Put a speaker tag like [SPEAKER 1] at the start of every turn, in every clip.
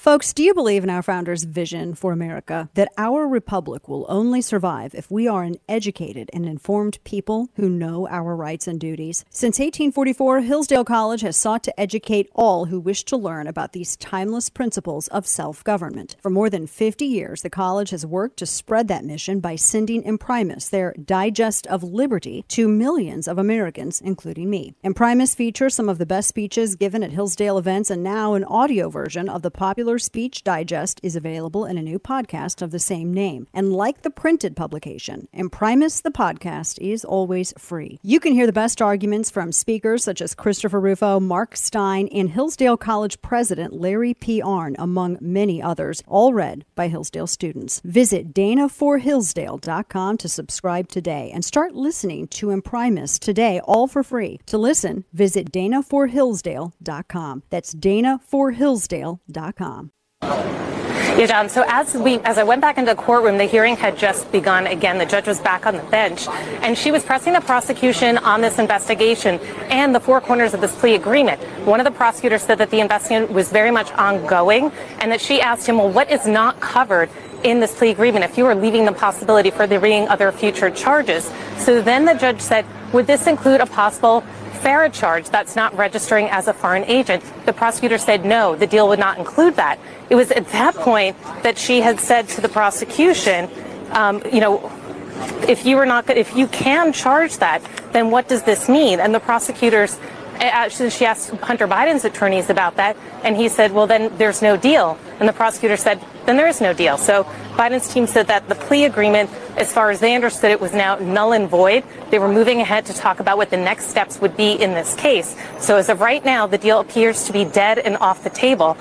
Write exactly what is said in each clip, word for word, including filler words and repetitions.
[SPEAKER 1] Folks, do you believe in our founder's vision for America, that our republic will only survive if we are an educated and informed people who know our rights and duties? Since eighteen forty-four, Hillsdale College has sought to educate all who wish to learn about these timeless principles of self-government. For more than fifty years, the college has worked to spread that mission by sending Imprimis, their Digest of Liberty, to millions of Americans, including me. Imprimis features some of the best speeches given at Hillsdale events, and now an audio version of the popular Speech Digest is available in a new podcast of the same name. And like the printed publication, Imprimis the podcast is always free. You can hear the best arguments from speakers such as Christopher Rufo, Mark Stein, and Hillsdale College President Larry P. Arnn, among many others, all read by Hillsdale students. Visit dana for hillsdale dot com to subscribe today and start listening to Imprimis today, all for free. To listen, visit dana for hillsdale dot com. That's dana for hillsdale dot com.
[SPEAKER 2] Yeah, John, so as we, as I went back into the courtroom, the hearing had just begun again. The judge was back on the bench, and she was pressing the prosecution on this investigation and the four corners of this plea agreement. One of the prosecutors said that the investigation was very much ongoing, and that she asked him, well, what is not covered in this plea agreement if you are leaving the possibility for there being other future charges? So then the judge said, would this include a possible FARA charge that's not registering as a foreign agent? The prosecutor said no, the deal would not include that. It was at that point that she had said to the prosecution, um, you know, if you were not, if you can charge that, then what does this mean? And the prosecutors, actually, she asked Hunter Biden's attorneys about that, and he said, well, then there's no deal. And the prosecutor said, then there is no deal. So Biden's team said that the plea agreement, as far as they understood it, was now null and void. They were moving ahead to talk about what the next steps would be in this case. So as of right now, the deal appears to be dead and off the table.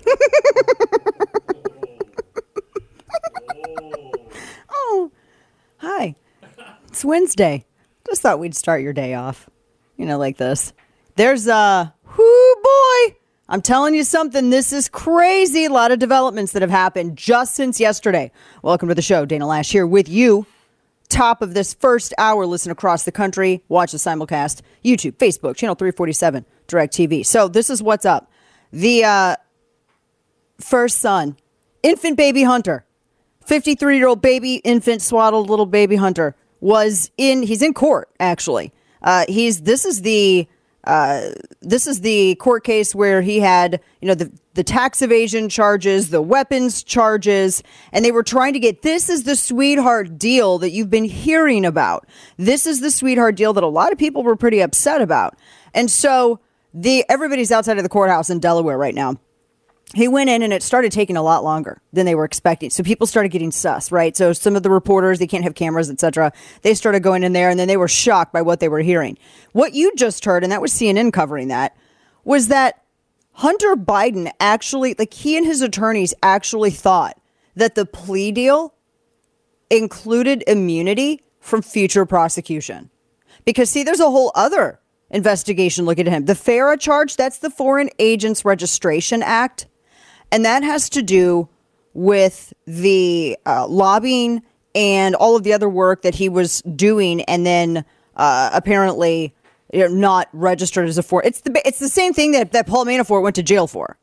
[SPEAKER 1] Oh, hi. It's Wednesday. Just thought we'd start your day off, you know, like this. There's a, whoo boy, I'm telling you something. This is crazy. A lot of developments that have happened just since yesterday. Welcome to the show. Dana Lash here with you. Top of this first hour, listen across the country. Watch the simulcast. YouTube, Facebook, Channel three forty-seven, DirecTV. So this is what's up. The uh, first son, infant baby Hunter, fifty-three-year-old baby, infant swaddled little baby Hunter, was in, he's in court, actually. Uh, he's, this is the... Uh, this is the court case where he had, you know, the, the tax evasion charges, the weapons charges, and they were trying to get, this is the sweetheart deal that you've been hearing about. This is the sweetheart deal that a lot of people were pretty upset about. And so the everybody's outside of the courthouse in Delaware right now. He went in and it started taking a lot longer than they were expecting. So people started getting sus, right? So some of the reporters, they can't have cameras, et cetera. They started going in there and then they were shocked by what they were hearing. What you just heard, and that was C N N covering that, was that Hunter Biden actually, like he and his attorneys actually thought that the plea deal included immunity from future prosecution. Because see, there's a whole other investigation looking at him. The FARA charge, that's the Foreign Agents Registration Act. And that has to do with the uh, lobbying and all of the other work that he was doing, and then uh, apparently you know, not registered as a foreign. It's the it's the same thing that, that Paul Manafort went to jail for.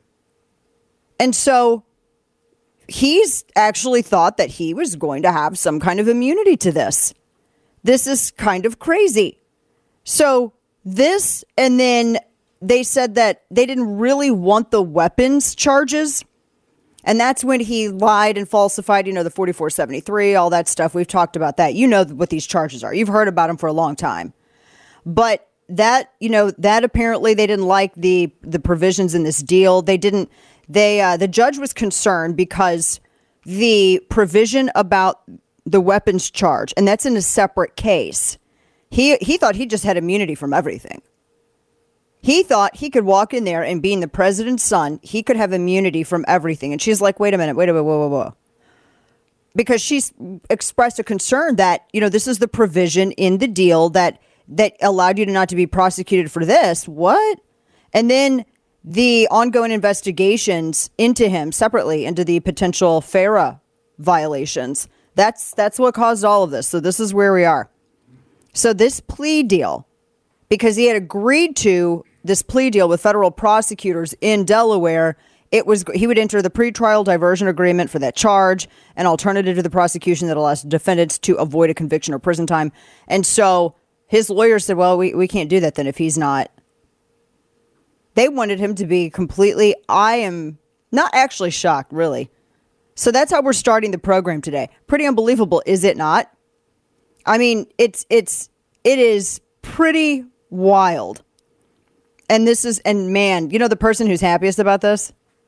[SPEAKER 1] And so he's actually thought that he was going to have some kind of immunity to this. This is kind of crazy. So this, and then they said that they didn't really want the weapons charges. And that's when he lied and falsified, you know, the forty-four seventy-three, all that stuff. We've talked about that. You know what these charges are. You've heard about them for a long time. But that, you know, that apparently they didn't like the the provisions in this deal. They didn't, they, uh, the judge was concerned because the provision about the weapons charge, and that's in a separate case. He he thought he just had immunity from everything. He thought he could walk in there and being the president's son, he could have immunity from everything. And she's like, wait a minute, wait a minute, whoa, whoa, whoa. Because she's expressed a concern that, you know, this is the provision in the deal that that allowed you to not to be prosecuted for this. What? And then the ongoing investigations into him separately, into the potential FARA violations. That's that's what caused all of this. So this is where we are. So this plea deal, because he had agreed to this plea deal with federal prosecutors in Delaware, it was he would enter the pretrial diversion agreement for that charge, an alternative to the prosecution that allows defendants to avoid a conviction or prison time. And so his lawyer said, well, we, we can't do that then if he's not. They wanted him to be completely, I am not actually shocked, really. So that's how we're starting the program today. Pretty unbelievable, is it not? I mean, it's it's it is pretty wild. And this is, and man, you know the person who's happiest about this?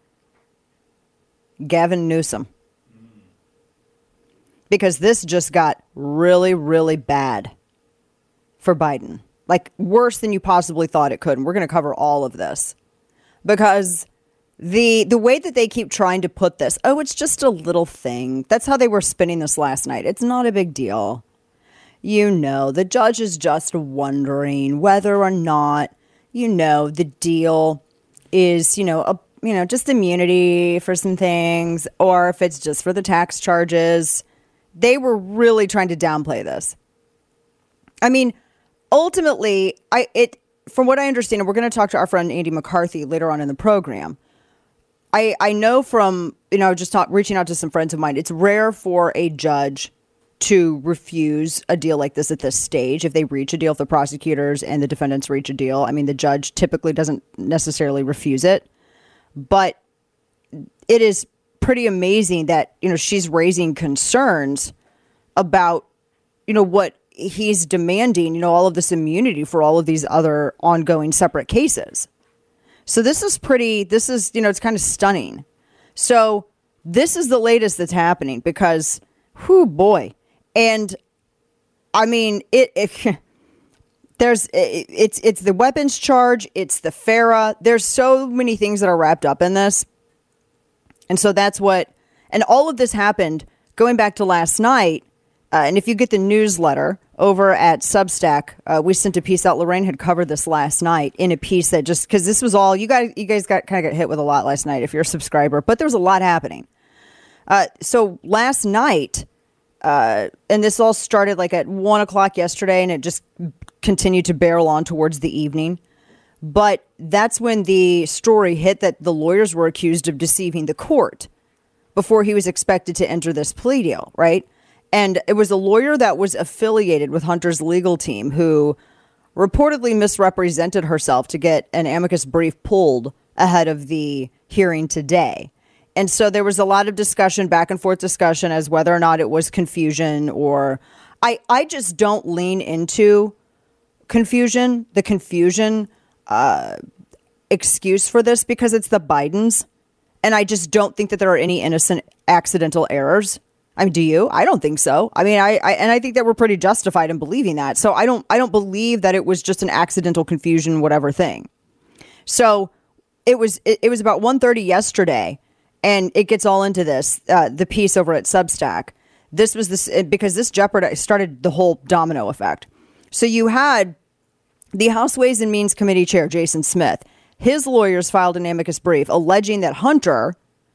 [SPEAKER 1] Gavin Newsom. Because this just got really, really bad for Biden. Like worse than you possibly thought it could. And we're going to cover all of this. Because the the way that they keep trying to put this, oh, it's just a little thing. That's how they were spinning this last night. It's not a big deal. You know, the judge is just wondering whether or not, you know, the deal is, you know, a, you know, just immunity for some things, or if it's just for the tax charges. They were really trying to downplay this. I mean, ultimately, I it from what I understand, and we're going to talk to our friend Andy McCarthy later on in the program. I I know from, you know, just talk, reaching out to some friends of mine, it's rare for a judge to refuse a deal like this at this stage. If they reach a deal, if the prosecutors and the defendants reach a deal, I mean, the judge typically doesn't necessarily refuse it. But it is pretty amazing that, you know, she's raising concerns about, you know, what he's demanding, you know, all of this immunity for all of these other ongoing separate cases. So this is pretty, this is, you know, it's kind of stunning. So this is the latest that's happening because, whew, boy. And I mean, it, it there's, it, it's, it's the weapons charge. It's the FARA. There's so many things that are wrapped up in this. And so that's what, and all of this happened going back to last night. Uh, and if you get the newsletter over at Substack, uh, we sent a piece out. Lorraine had covered this last night in a piece that just, because this was all, you guys, you guys got kind of got hit with a lot last night if you're a subscriber, but there was a lot happening. Uh, so last night, uh, and this all started like at one o'clock yesterday, and it just continued to barrel on towards the evening. But that's when the story hit that the lawyers were accused of deceiving the court before he was expected to enter this plea deal, right? And it was a lawyer that was affiliated with Hunter's legal team who reportedly misrepresented herself to get an amicus brief pulled ahead of the hearing today. And so there was a lot of discussion, back and forth discussion, as whether or not it was confusion or I, I just don't lean into confusion, the confusion uh, excuse for this, because it's the Bidens. And I just don't think that there are any innocent accidental errors. I mean, do you? I don't think so. I mean, I, I and I think that we're pretty justified in believing that. So I don't I don't believe that it was just an accidental confusion, whatever thing. So it was it, it was about one thirty yesterday, and it gets all into this, uh, the piece over at Substack. This was this because this jeopardized started the whole domino effect. So you had the House Ways and Means Committee Chair, Jason Smith. His lawyers filed an amicus brief alleging that Hunter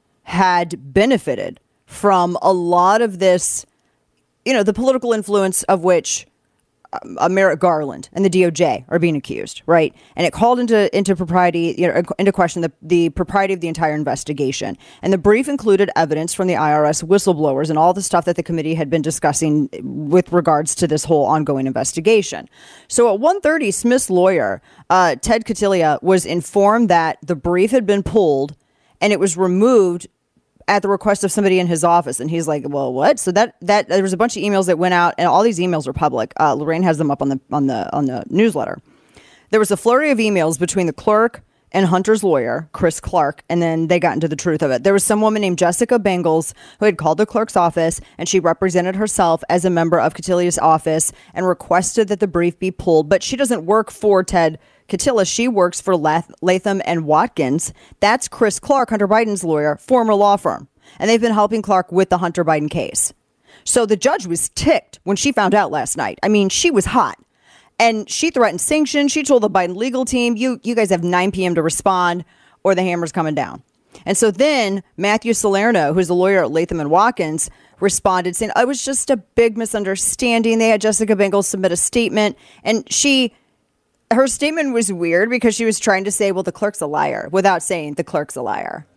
[SPEAKER 1] had benefited from a lot of this, you know, the political influence of which um, Merrick Garland and the D O J are being accused, right? And it called into into propriety, you know, into question the, the propriety of the entire investigation. And the brief included evidence from the I R S whistleblowers and all the stuff that the committee had been discussing with regards to this whole ongoing investigation. So at one thirty, Smith's lawyer, uh, Ted Cotillia, was informed that the brief had been pulled and it was removed at the request of somebody in his office. And he's like, well, what? So that, that there was a bunch of emails that went out, and all these emails are public. Uh, Lorraine has them up on the, on the, on the newsletter. There was a flurry of emails between the clerk and Hunter's lawyer, Chris Clark, and then they got into the truth of it. There was some woman named Jessica Bengals who had called the clerk's office, and she represented herself as a member of Cotillia's office and requested that the brief be pulled. But she doesn't work for Ted Cotillia. She works for Lath- Latham and Watkins. That's Chris Clark, Hunter Biden's lawyer, former law firm. And they've been helping Clark with the Hunter Biden case. So the judge was ticked when she found out last night. I mean, she was hot. And she threatened sanctions. She told the Biden legal team, you, you guys have nine p.m. to respond or the hammer's coming down. And so then Matthew Salerno, who's the lawyer at Latham and Watkins, responded saying, oh, it was just a big misunderstanding. They had Jessica Bengals submit a statement. And she... her statement was weird because she was trying to say, well, the clerk's a liar, without saying the clerk's a liar.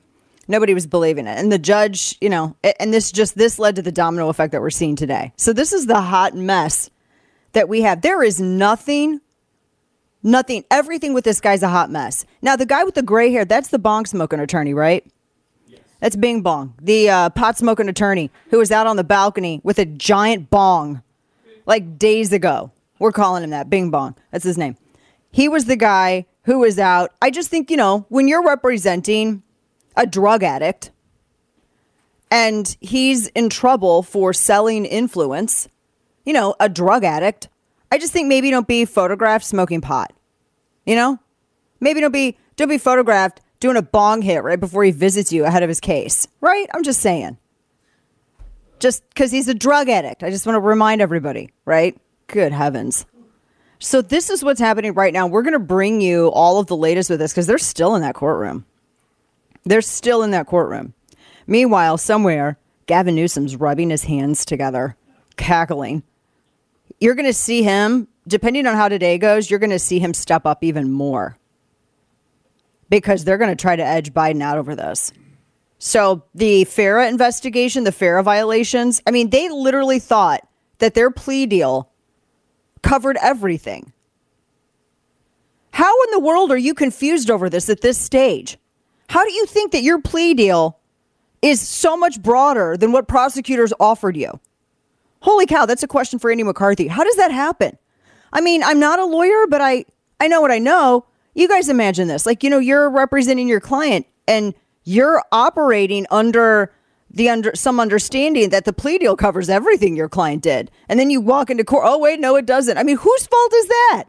[SPEAKER 1] Nobody was believing it. And the judge, you know, and this just this led to the domino effect that we're seeing today. So this is the hot mess that we have. There is nothing, nothing, everything with this guy's a hot mess. Now, the guy with the gray hair, that's the bong smoking attorney, right? Yes. That's Bing Bong, the uh, pot smoking attorney who was out on the balcony with a giant bong like days ago. We're calling him that, Bing Bong. That's his name. He was the guy who was out. I just think, you know, when you're representing a drug addict and he's in trouble for selling influence, you know, a drug addict, I just think maybe don't be photographed smoking pot. You know, maybe don't be don't be photographed doing a bong hit right before he visits you ahead of his case. Right? I'm just saying. Just because he's a drug addict. I just want to remind everybody. Right? Good heavens. So this is what's happening right now. We're going to bring you all of the latest with this because they're still in that courtroom. They're still in that courtroom. Meanwhile, somewhere, Gavin Newsom's rubbing his hands together, cackling. You're going to see him, depending on how today goes, you're going to see him step up even more because they're going to try to edge Biden out over this. So the FARA investigation, the FARA violations, I mean, they literally thought that their plea deal covered everything. How in the world are you confused over this at this stage? How do you think that your plea deal is so much broader than what prosecutors offered you? Holy cow, that's a question for Andy McCarthy. How does that happen? I mean, I'm not a lawyer, but I, I know what I know. You guys imagine this. Like, you know, you're representing your client and you're operating under the under some understanding that the plea deal covers everything your client did. And then you walk into court. Oh, wait, no, it doesn't. I mean, whose fault is that?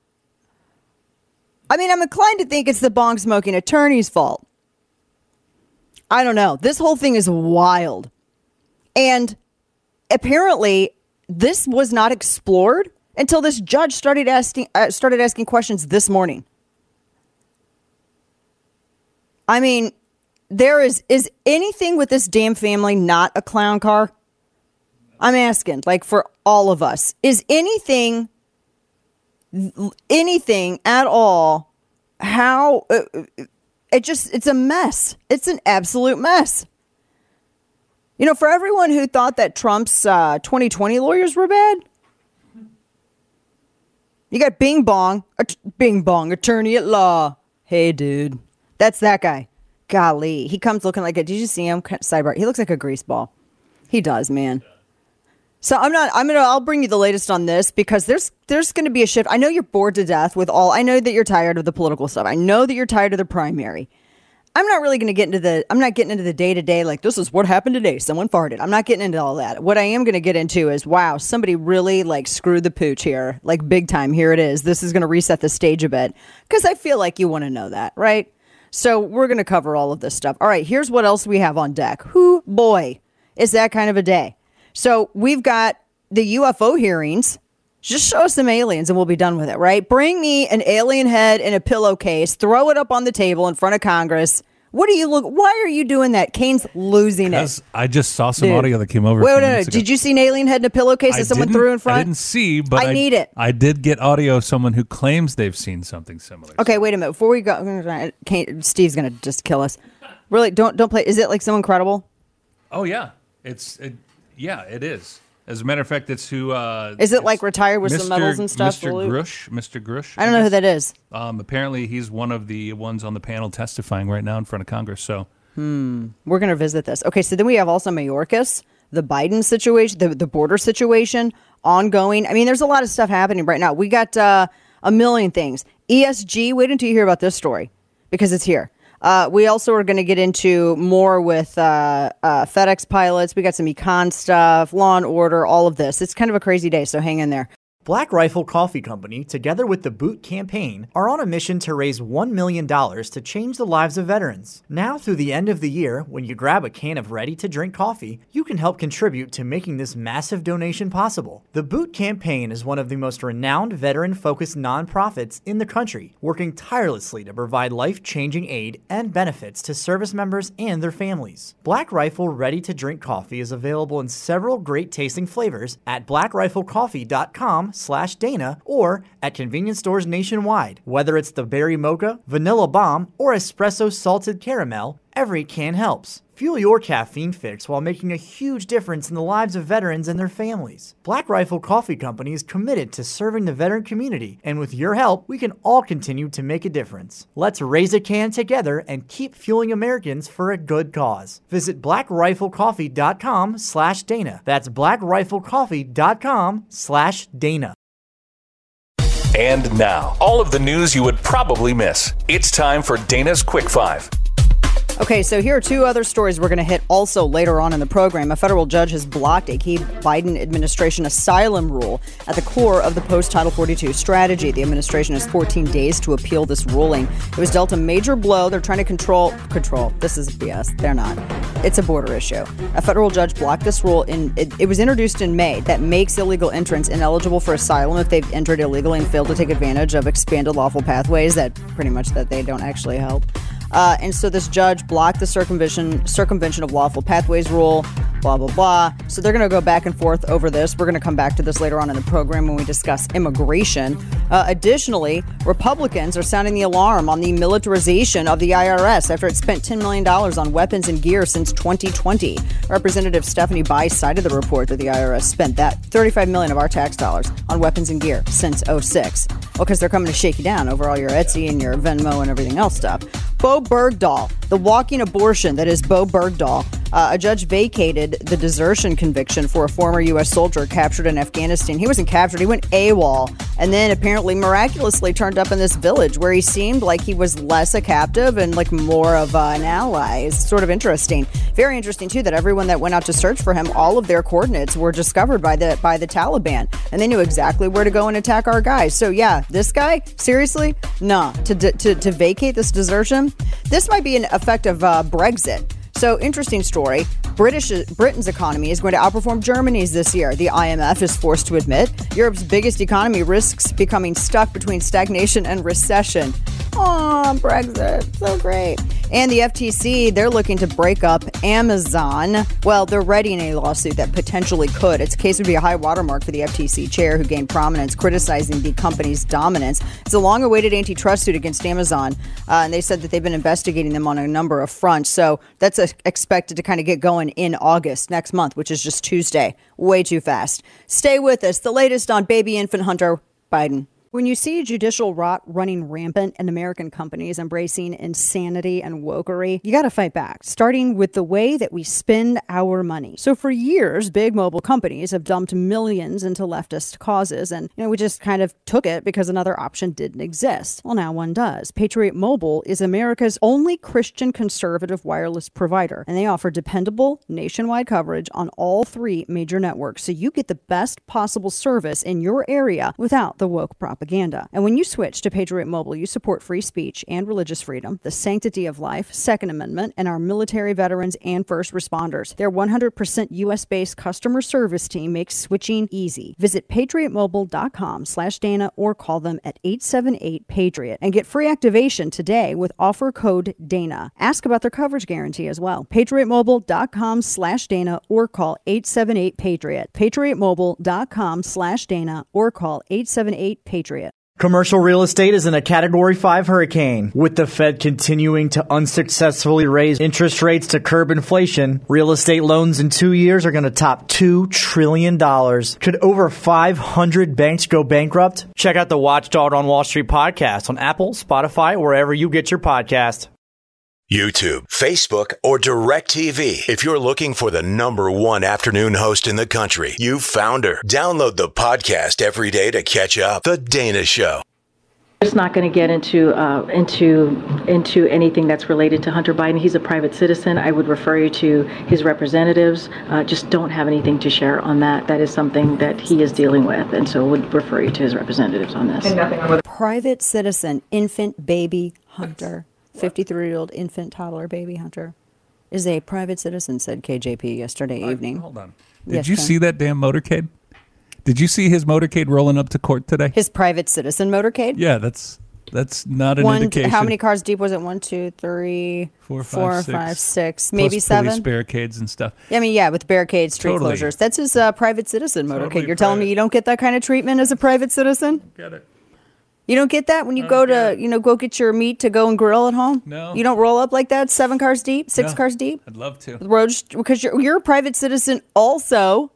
[SPEAKER 1] I mean, I'm inclined to think it's the bong smoking attorney's fault. I don't know. This whole thing is wild. And apparently this was not explored until this judge started asking uh, started asking questions this morning. I mean, there is is anything with this damn family not a clown car? I'm asking, like, for all of us. Is anything anything at all how uh, it just it's a mess. It's an absolute mess. You know, for everyone who thought that Trump's uh, twenty twenty lawyers were bad, you got Bing Bong, att- Bing Bong, attorney at law. Hey, dude, that's that guy. Golly, he comes looking like a. Did you see him? Sidebar. He looks like a grease ball. He does, man. So I'm not. I'm gonna. I'll bring you the latest on this because there's there's going to be a shift. I know you're bored to death with all. I know that you're tired of the political stuff. I know that you're tired of the primary. I'm not really going to get into the. I'm not getting into the day to day. Like, this is what happened today. Someone farted. I'm not getting into all that. What I am going to get into is, wow, somebody really like screwed the pooch here, like big time. Here it is. This is going to reset the stage a bit because I feel like you want to know that, right? So we're going to cover all of this stuff. All right, here's what else we have on deck. Who boy is that kind of a day? So we've got the U F O hearings. Just show us some aliens and we'll be done with it, right? Bring me an alien head in a pillowcase. Throw it up on the table in front of Congress. What do you look? Why are you doing that? Kane's losing it.
[SPEAKER 3] I just saw some
[SPEAKER 1] Dude.
[SPEAKER 3] audio that came over.
[SPEAKER 1] Wait, wait, wait. Did you see an alien head in a pillowcase that someone threw in front?
[SPEAKER 3] I didn't see, but
[SPEAKER 1] I,
[SPEAKER 3] I
[SPEAKER 1] need it.
[SPEAKER 3] I did get audio of someone who claims they've seen something similar.
[SPEAKER 1] Okay, wait a minute. Before we go, Kane, Steve's going to just kill us. Really, don't don't play. Is it like so incredible?
[SPEAKER 3] Oh yeah, it's it, yeah, it is. As a matter of fact, it's who. Uh,
[SPEAKER 1] is it like retired with
[SPEAKER 3] Mister
[SPEAKER 1] some medals and stuff?
[SPEAKER 3] Mister Grush. Mister Grush.
[SPEAKER 1] I don't know who that is.
[SPEAKER 3] Um, apparently, he's one of the ones on the panel testifying right now in front of Congress. So.
[SPEAKER 1] Hmm. We're going to visit this. Okay, so then we have also Mayorkas, the Biden situation, the, the border situation ongoing. I mean, there's a lot of stuff happening right now. We got uh, a million things. E S G, wait until you hear about this story because it's here. Uh, we also are going to get into more with uh, uh, FedEx pilots. We got some econ stuff, law and order, all of this. It's kind of a crazy day, so hang in there.
[SPEAKER 4] Black Rifle Coffee Company, together with the Boot Campaign, are on a mission to raise one million dollars to change the lives of veterans. Now through the end of the year, when you grab a can of ready-to-drink coffee, you can help contribute to making this massive donation possible. The Boot Campaign is one of the most renowned veteran-focused nonprofits in the country, working tirelessly to provide life-changing aid and benefits to service members and their families. Black Rifle ready-to-drink coffee is available in several great-tasting flavors at black rifle coffee dot com slash Dana or at convenience stores nationwide. Whether it's the berry mocha, vanilla bomb, or espresso salted caramel, every can helps. Fuel your caffeine fix while making a huge difference in the lives of veterans and their families. Black Rifle Coffee Company is committed to serving the veteran community, and with your help, we can all continue to make a difference. Let's raise a can together and keep fueling Americans for a good cause. Visit black rifle coffee dot com slash Dana. That's black rifle coffee dot com slash Dana.
[SPEAKER 5] And now, all of the news you would probably miss. It's time for Dana's Quick Five.
[SPEAKER 1] Okay, so here are two other stories we're going to hit also later on in the program. A federal judge has blocked a key Biden administration asylum rule at the core of the post-Title forty-two strategy. The administration has fourteen days to appeal this ruling. It was dealt a major blow. They're trying to control... Control. This is B S. They're not. It's a border issue. A federal judge blocked this rule. in It, it was introduced in May that makes illegal entrants ineligible for asylum if they've entered illegally and failed to take advantage of expanded lawful pathways that pretty much that they don't actually help. Uh, and so this judge blocked the circumvention circumvention of lawful pathways rule, blah, blah, blah. So they're going to go back and forth over this. We're going to come back to this later on in the program when we discuss immigration. Uh, additionally, Republicans are sounding the alarm on the militarization of the I R S after it spent ten million dollars on weapons and gear since twenty twenty. Representative Stephanie Bice cited the report that the I R S spent that thirty-five million dollars of our tax dollars on weapons and gear since oh six. Well, because they're coming to shake you down over all your Etsy and your Venmo and everything else stuff. Bo Bergdahl, the walking abortion that is Bo Bergdahl. Uh, a judge vacated the desertion conviction for a former U S soldier captured in Afghanistan. He wasn't captured. He went AWOL and then apparently miraculously turned up in this village where he seemed like he was less a captive and like more of uh, an ally. It's sort of interesting. Very interesting, too, that everyone that went out to search for him, all of their coordinates were discovered by the by the Taliban. And they knew exactly where to go and attack our guys. So, yeah, this guy, seriously, nah, to, to, to vacate this desertion, this might be an effect of uh, Brexit. So, interesting story. British Britain's economy is going to outperform Germany's this year. The I M F is forced to admit Europe's biggest economy risks becoming stuck between stagnation and recession. Aw, Brexit. So great. And the F T C, they're looking to break up Amazon. Well, they're readying a lawsuit that potentially could. Its case would be a high watermark for the F T C chair who gained prominence criticizing the company's dominance. It's a long-awaited antitrust suit against Amazon. Uh, and they said that they've been investigating them on a number of fronts. So that's a, expected to kind of get going in August next month, which is just Tuesday. Way too fast. Stay with us. The latest on baby infant Hunter Biden. When you see judicial rot running rampant and American companies embracing insanity and wokery, you got to fight back, starting with the way that we spend our money. So for years, big mobile companies have dumped millions into leftist causes, and you know we just kind of took it because another option didn't exist. Well, now one does. Patriot Mobile is America's only Christian conservative wireless provider, and they offer dependable nationwide coverage on all three major networks, so you get the best possible service in your area without the woke propaganda. Propaganda. And when you switch to Patriot Mobile, you support free speech and religious freedom, the sanctity of life, Second Amendment, and our military veterans and first responders. Their one hundred percent U S-based customer service team makes switching easy. Visit patriot mobile dot com slash Dana or call them at eight seven eight PATRIOT and get free activation today with offer code Dana. Ask about their coverage guarantee as well. patriot mobile dot com slash Dana or call eight seven eight PATRIOT. patriot mobile dot com slash Dana or call eight seven eight PATRIOT.
[SPEAKER 4] Commercial real estate is in a Category five hurricane. With the Fed continuing to unsuccessfully raise interest rates to curb inflation, real estate loans in two years are going to top two trillion dollars. Could over five hundred banks go bankrupt? Check out the Watchdog on Wall Street podcast on Apple, Spotify, or wherever you get your podcast.
[SPEAKER 6] YouTube, Facebook, or DirecTV. If you're looking for the number one afternoon host in the country, you've found her. Download the podcast every day to catch up. The Dana Show.
[SPEAKER 7] Just not going to get into uh, into into anything that's related to Hunter Biden. He's a private citizen. I would refer you to his representatives. Uh, just don't have anything to share on that. That is something that he is dealing with, and so would refer you to his representatives on this. And nothing with
[SPEAKER 1] private citizen, infant baby Hunter. fifty-three-year-old infant toddler baby Hunter is a private citizen, said K J P yesterday
[SPEAKER 3] uh,
[SPEAKER 1] evening.
[SPEAKER 3] Hold on. Did
[SPEAKER 1] yes,
[SPEAKER 3] you
[SPEAKER 1] Ken?
[SPEAKER 3] see that damn motorcade? Did you see his motorcade rolling up to court today?
[SPEAKER 1] His private citizen motorcade?
[SPEAKER 3] Yeah, that's that's not an
[SPEAKER 1] One,
[SPEAKER 3] indication.
[SPEAKER 1] How many cars deep was it? One, two, three,
[SPEAKER 3] four, five,
[SPEAKER 1] four,
[SPEAKER 3] six,
[SPEAKER 1] five, six,
[SPEAKER 3] plus
[SPEAKER 1] maybe seven?
[SPEAKER 3] Police barricades and stuff.
[SPEAKER 1] I mean, yeah, with barricades, street
[SPEAKER 3] Totally.
[SPEAKER 1] closures. That's his uh, private citizen motorcade.
[SPEAKER 3] Totally
[SPEAKER 1] You're telling me
[SPEAKER 3] private.
[SPEAKER 1] you don't get that kind of treatment as a private citizen?
[SPEAKER 3] Get it.
[SPEAKER 1] You don't get that when you
[SPEAKER 3] I
[SPEAKER 1] go
[SPEAKER 3] don't get
[SPEAKER 1] to,
[SPEAKER 3] it.
[SPEAKER 1] you know, go get your meat to go and grill at home?
[SPEAKER 3] No.
[SPEAKER 1] You don't roll up like that, seven cars deep, six
[SPEAKER 3] No.
[SPEAKER 1] cars deep?
[SPEAKER 3] I'd love to.
[SPEAKER 1] Road, because you're, you're a private citizen also.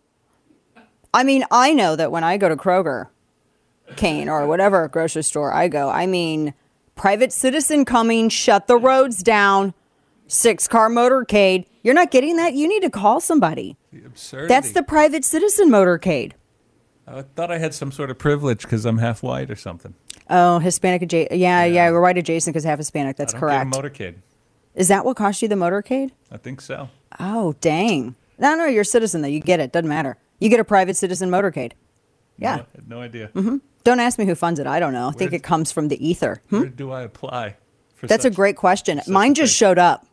[SPEAKER 1] I mean, I know that when I go to Kroger, Kane, or whatever grocery store I go, I mean, private citizen coming, shut the roads down, six-car motorcade. You're not getting that? You need to call somebody.
[SPEAKER 3] The absurdity.
[SPEAKER 1] That's the private citizen motorcade.
[SPEAKER 3] I thought I had some sort of privilege because I'm half white or something.
[SPEAKER 1] Oh, Hispanic adjacent. Yeah, yeah, we're white adjacent because half Hispanic. That's
[SPEAKER 3] I don't
[SPEAKER 1] correct.
[SPEAKER 3] Get a motorcade.
[SPEAKER 1] Is that what cost you the motorcade?
[SPEAKER 3] I think so.
[SPEAKER 1] Oh, dang. No, no, you're a citizen, though. You get it. Doesn't matter. You get a private citizen motorcade. Yeah.
[SPEAKER 3] No, I had no idea.
[SPEAKER 1] Mm-hmm. Don't ask me who funds it. I don't know. I think
[SPEAKER 3] Where-
[SPEAKER 1] it comes from the ether. Hmm?
[SPEAKER 3] Where do I apply? For
[SPEAKER 1] That's
[SPEAKER 3] such,
[SPEAKER 1] a great question.
[SPEAKER 3] such
[SPEAKER 1] Mine
[SPEAKER 3] a
[SPEAKER 1] just
[SPEAKER 3] thing?
[SPEAKER 1] showed up.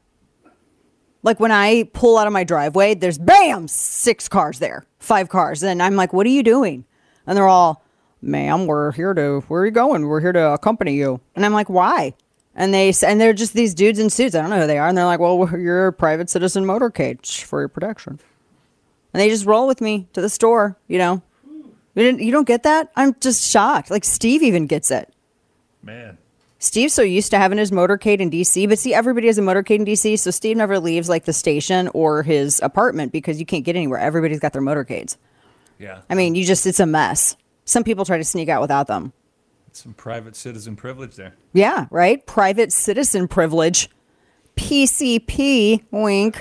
[SPEAKER 1] Like when I pull out of my driveway, there's bam, six cars there, five cars. And I'm like, what are you doing? And they're all, ma'am, we're here to, where are you going? We're here to accompany you. And I'm like, why? And they and they're just these dudes in suits. I don't know who they are. And they're like, well, you're a private citizen motorcade for your protection. And they just roll with me to the store, you know. You, didn't, you don't get that? I'm just shocked. Like Steve even gets it.
[SPEAKER 3] Man.
[SPEAKER 1] Steve's so used to having his motorcade in D C, but see, everybody has a motorcade in D C, so Steve never leaves like the station or his apartment because you can't get anywhere. Everybody's got their motorcades.
[SPEAKER 3] Yeah.
[SPEAKER 1] I mean, you just, it's a mess. Some people try to sneak out without them.
[SPEAKER 3] Some private citizen privilege there.
[SPEAKER 1] Yeah, right? Private citizen privilege. P C P, wink.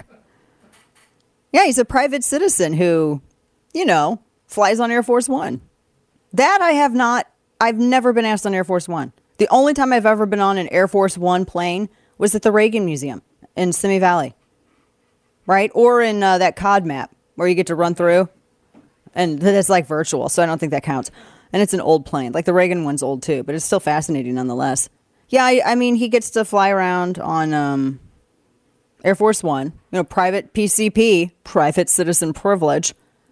[SPEAKER 1] Yeah, he's a private citizen who, you know, flies on Air Force One. That I have not, I've never been asked on Air Force One. The only time I've ever been on an Air Force One plane was at the Reagan Museum in Simi Valley. Right? Or in uh, that C O D map where you get to run through. And that's like virtual, so I don't think that counts. And it's an old plane. Like the Reagan one's old too, but it's still fascinating nonetheless. Yeah, I, I mean, he gets to fly around on um, Air Force One, you know, private P C P, private citizen privilege.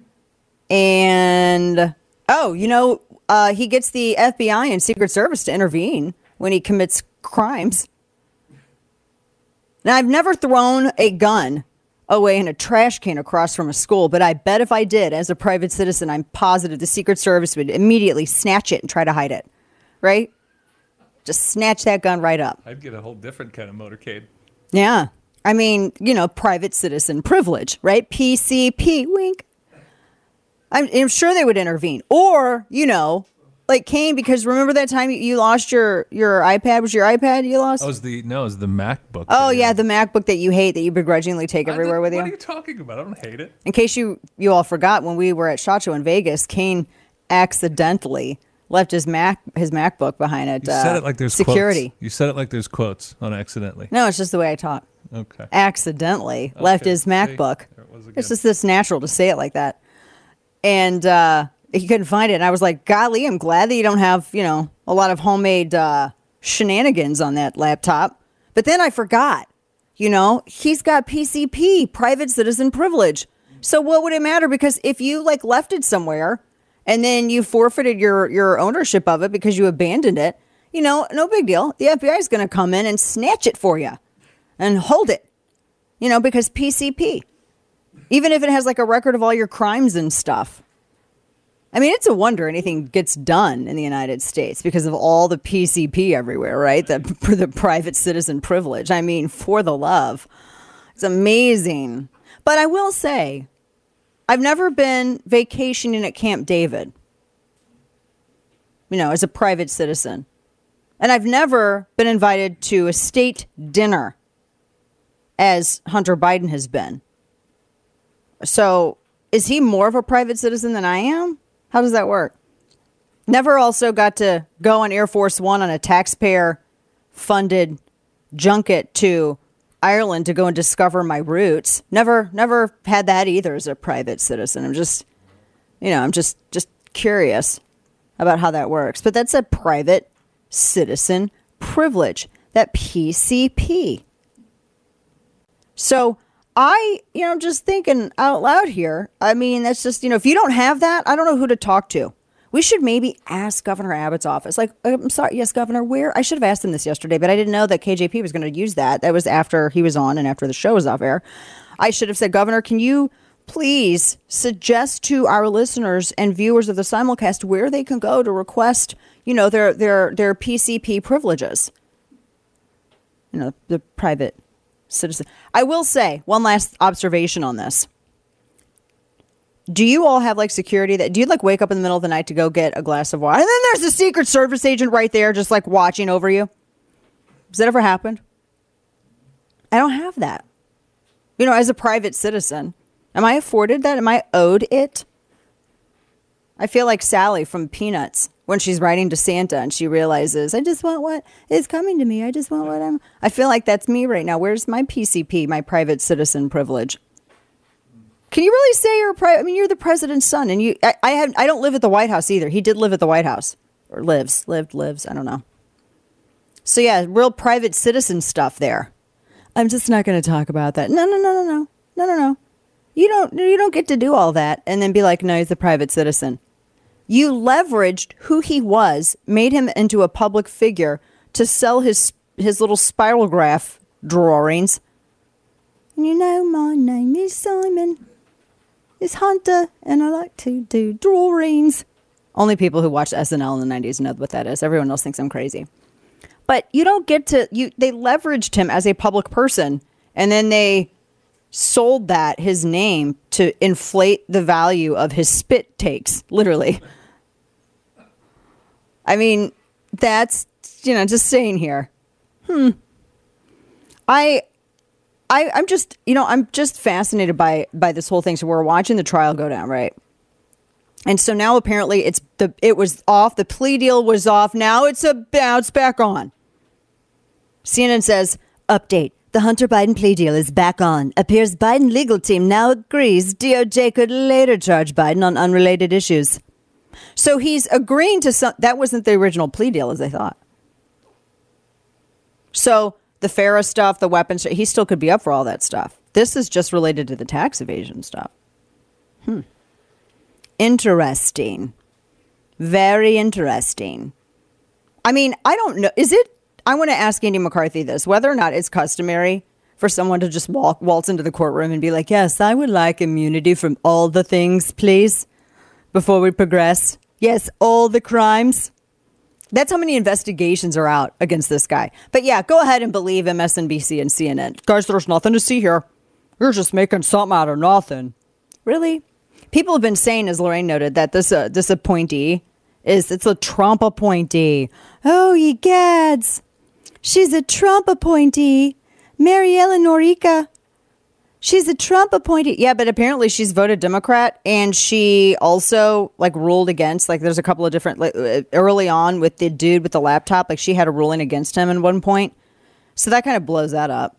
[SPEAKER 1] And, oh, you know, uh, he gets the F B I and Secret Service to intervene when he commits crimes. Now, I've never thrown a gun away in a trash can across from a school, but I bet if I did, as a private citizen, I'm positive the Secret Service would immediately snatch it and try to hide it. Right? Just snatch that gun right up.
[SPEAKER 3] I'd get a whole different kind of motorcade.
[SPEAKER 1] Yeah. I mean, you know, private citizen privilege, right? P C P, wink. I'm, I'm sure they would intervene. Or, you know, like Kane, because remember that time you, you lost your, your iPad? Was your iPad you lost?
[SPEAKER 3] Oh, it was the, no, it was the MacBook.
[SPEAKER 1] Oh,
[SPEAKER 3] that-
[SPEAKER 1] yeah, the MacBook that you hate, that you begrudgingly take
[SPEAKER 3] I
[SPEAKER 1] everywhere
[SPEAKER 3] didn't-
[SPEAKER 1] with you.
[SPEAKER 3] What are you talking about? I don't hate it.
[SPEAKER 1] In case you, you all forgot, when we were at SHOT Show in Vegas, Kane accidentally left his Mac his MacBook behind at
[SPEAKER 3] You
[SPEAKER 1] uh,
[SPEAKER 3] said it like there's
[SPEAKER 1] security.
[SPEAKER 3] Quotes. You said it like there's quotes on accidentally.
[SPEAKER 1] No, it's just the way I talk.
[SPEAKER 3] Okay.
[SPEAKER 1] Accidentally left
[SPEAKER 3] Okay,
[SPEAKER 1] his
[SPEAKER 3] see,
[SPEAKER 1] MacBook.
[SPEAKER 3] there it was again.
[SPEAKER 1] It's just this natural to say it like that. And uh, he couldn't find it. And I was like, golly, I'm glad that you don't have, you know, a lot of homemade uh, shenanigans on that laptop. But then I forgot, you know, he's got P C P, private citizen privilege. So what would it matter? Because if you like left it somewhere and then you forfeited your, your ownership of it because you abandoned it, you know, no big deal. The F B I is going to come in and snatch it for you and hold it, you know, because P C P, even if it has like a record of all your crimes and stuff. I mean, it's a wonder anything gets done in the United States because of all the P C P everywhere, right? The, for the private citizen privilege. I mean, for the love. It's amazing. But I will say, I've never been vacationing at Camp David, you know, as a private citizen. And I've never been invited to a state dinner as Hunter Biden has been. So is he more of a private citizen than I am? How does that work? Never also got to go on Air Force One on a taxpayer-funded junket to Ireland to go and discover my roots. Never, never had that either as a private citizen. I'm just, you know, I'm just, just curious about how that works. But that's a private citizen privilege, that P C P. So I, you know, I'm just thinking out loud here. I mean, that's just, you know, if you don't have that, I don't know who to talk to. We should maybe ask Governor Abbott's office. Like, I'm sorry, yes, Governor, where? I should have asked him this yesterday, but I didn't know that K J P was going to use that. That was after he was on and after the show was off air. I should have said, Governor, can you please suggest to our listeners and viewers of the simulcast where they can go to request you know, their their their P C P privileges. You know, the private citizen. I will say one last observation on this. Do you all have like security that do you like wake up in the middle of the night to go get a glass of water? And then there's a Secret Service agent right there just like watching over you. Has that ever happened? I don't have that. You know, as a private citizen, am I afforded that? Am I owed it? I feel like Sally from Peanuts when she's writing to Santa and she realizes, I just want what is coming to me. I just want what I'm. I feel like that's me right now. Where's my P C P, my private citizen privilege? Can you really say you're a private? I mean, you're the president's son, and you. I, I have. I don't live at the White House either. He did live at the White House, or lives, lived, lives. I don't know. So yeah, real private citizen stuff there. I'm just not going to talk about that. No, no, no, no, no, no, no, no. You don't. You don't get to do all that and then be like, no, he's a private citizen. You leveraged who he was, made him into a public figure to sell his his little spirograph drawings. And you know, my name is Simon. It's Hunter, and I like to do drawings. Only people who watched S N L in the nineties know what that is. Everyone else thinks I'm crazy. But you don't get to, you. They leveraged him as a public person, and then they sold that, his name, to inflate the value of his spit takes, literally. I mean, that's, you know, just saying here. Hmm. I... I, I'm just, you know, I'm just fascinated by by this whole thing. So we're watching the trial go down, right? And so now apparently it's the it was off. The plea deal was off. Now it's a now it's back on. C N N says, update. The Hunter Biden plea deal is back on. Appears Biden legal team now agrees D O J could later charge Biden on unrelated issues. So he's agreeing to some. That wasn't the original plea deal as they thought. So the Farah stuff, the weapons, he still could be up for all that stuff. This is just related to the tax evasion stuff. Hmm. Interesting. Very interesting. I mean, I don't know. Is it, I want to ask Andy McCarthy this, whether or not it's customary for someone to just walk, waltz into the courtroom and be like, yes, I would like immunity from all the things, please, before we progress. Yes, all the crimes. That's how many investigations are out against this guy. But yeah, go ahead and believe M S N B C and C N N. Guys, there's nothing to see here. You're just making something out of nothing. Really? People have been saying, as Lorraine noted, that this uh, this appointee is, it's a Trump appointee. Oh, ye gads. She's a Trump appointee. Mary Ellen Norica. She's a Trump appointee. Yeah, but apparently she's voted Democrat, and she also like ruled against, like there's a couple of different, like early on with the dude with the laptop, like she had a ruling against him at one point. So that kind of blows that up.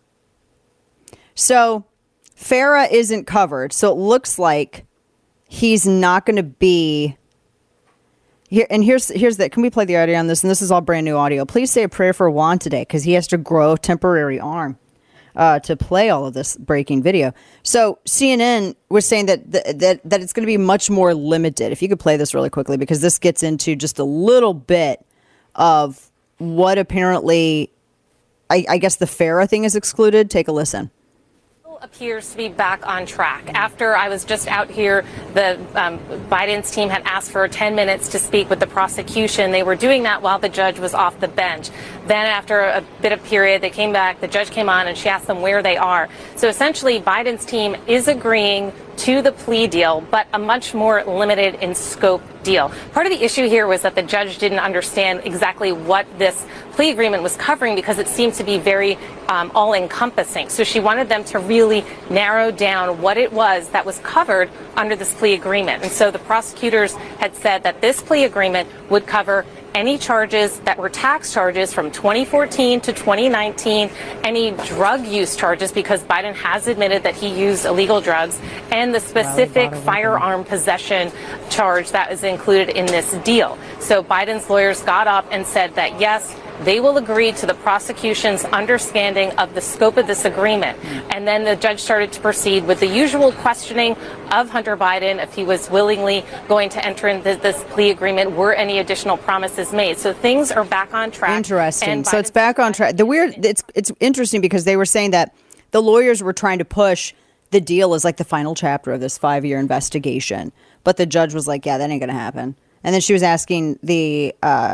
[SPEAKER 1] So Farah isn't covered. So it looks like he's not going to be here. And here's, here's that. Can we play the audio on this? And this is all brand new audio. Please say a prayer for Juan today, because he has to grow a temporary arm. Uh, to play all of this breaking video. So C N N was saying that th- that that it's going to be much more limited. If you could play this really quickly, because this gets into just a little bit of what apparently, I, I guess the Farah thing is excluded. Take a listen.
[SPEAKER 2] Appears to be back on track. After I was just out here, the um, Biden's team had asked for ten minutes to speak with the prosecution. They were doing that while the judge was off the bench. Then after a bit of period, they came back, the judge came on and she asked them where they are. So essentially Biden's team is agreeing to the plea deal, but a much more limited in scope deal. Part of the issue here was that the judge didn't understand exactly what this plea agreement was covering, because it seemed to be very um, all-encompassing. So she wanted them to really narrow down what it was that was covered under this plea agreement. And so the prosecutors had said that this plea agreement would cover any charges that were tax charges from twenty fourteen to twenty nineteen, any drug use charges, because Biden has admitted that he used illegal drugs, and the specific firearm possession charge that is included in this deal. So Biden's lawyers got up and said that, yes, they will agree to the prosecution's understanding of the scope of this agreement. And then the judge started to proceed with the usual questioning of Hunter Biden, if he was willingly going to enter into this plea agreement, were any additional promises made. So things are back on track.
[SPEAKER 1] Interesting. So it's back on track. The weird, it's it's interesting because they were saying that the lawyers were trying to push the deal as like the final chapter of this five-year investigation. But the judge was like, yeah, that ain't going to happen. And then she was asking the uh,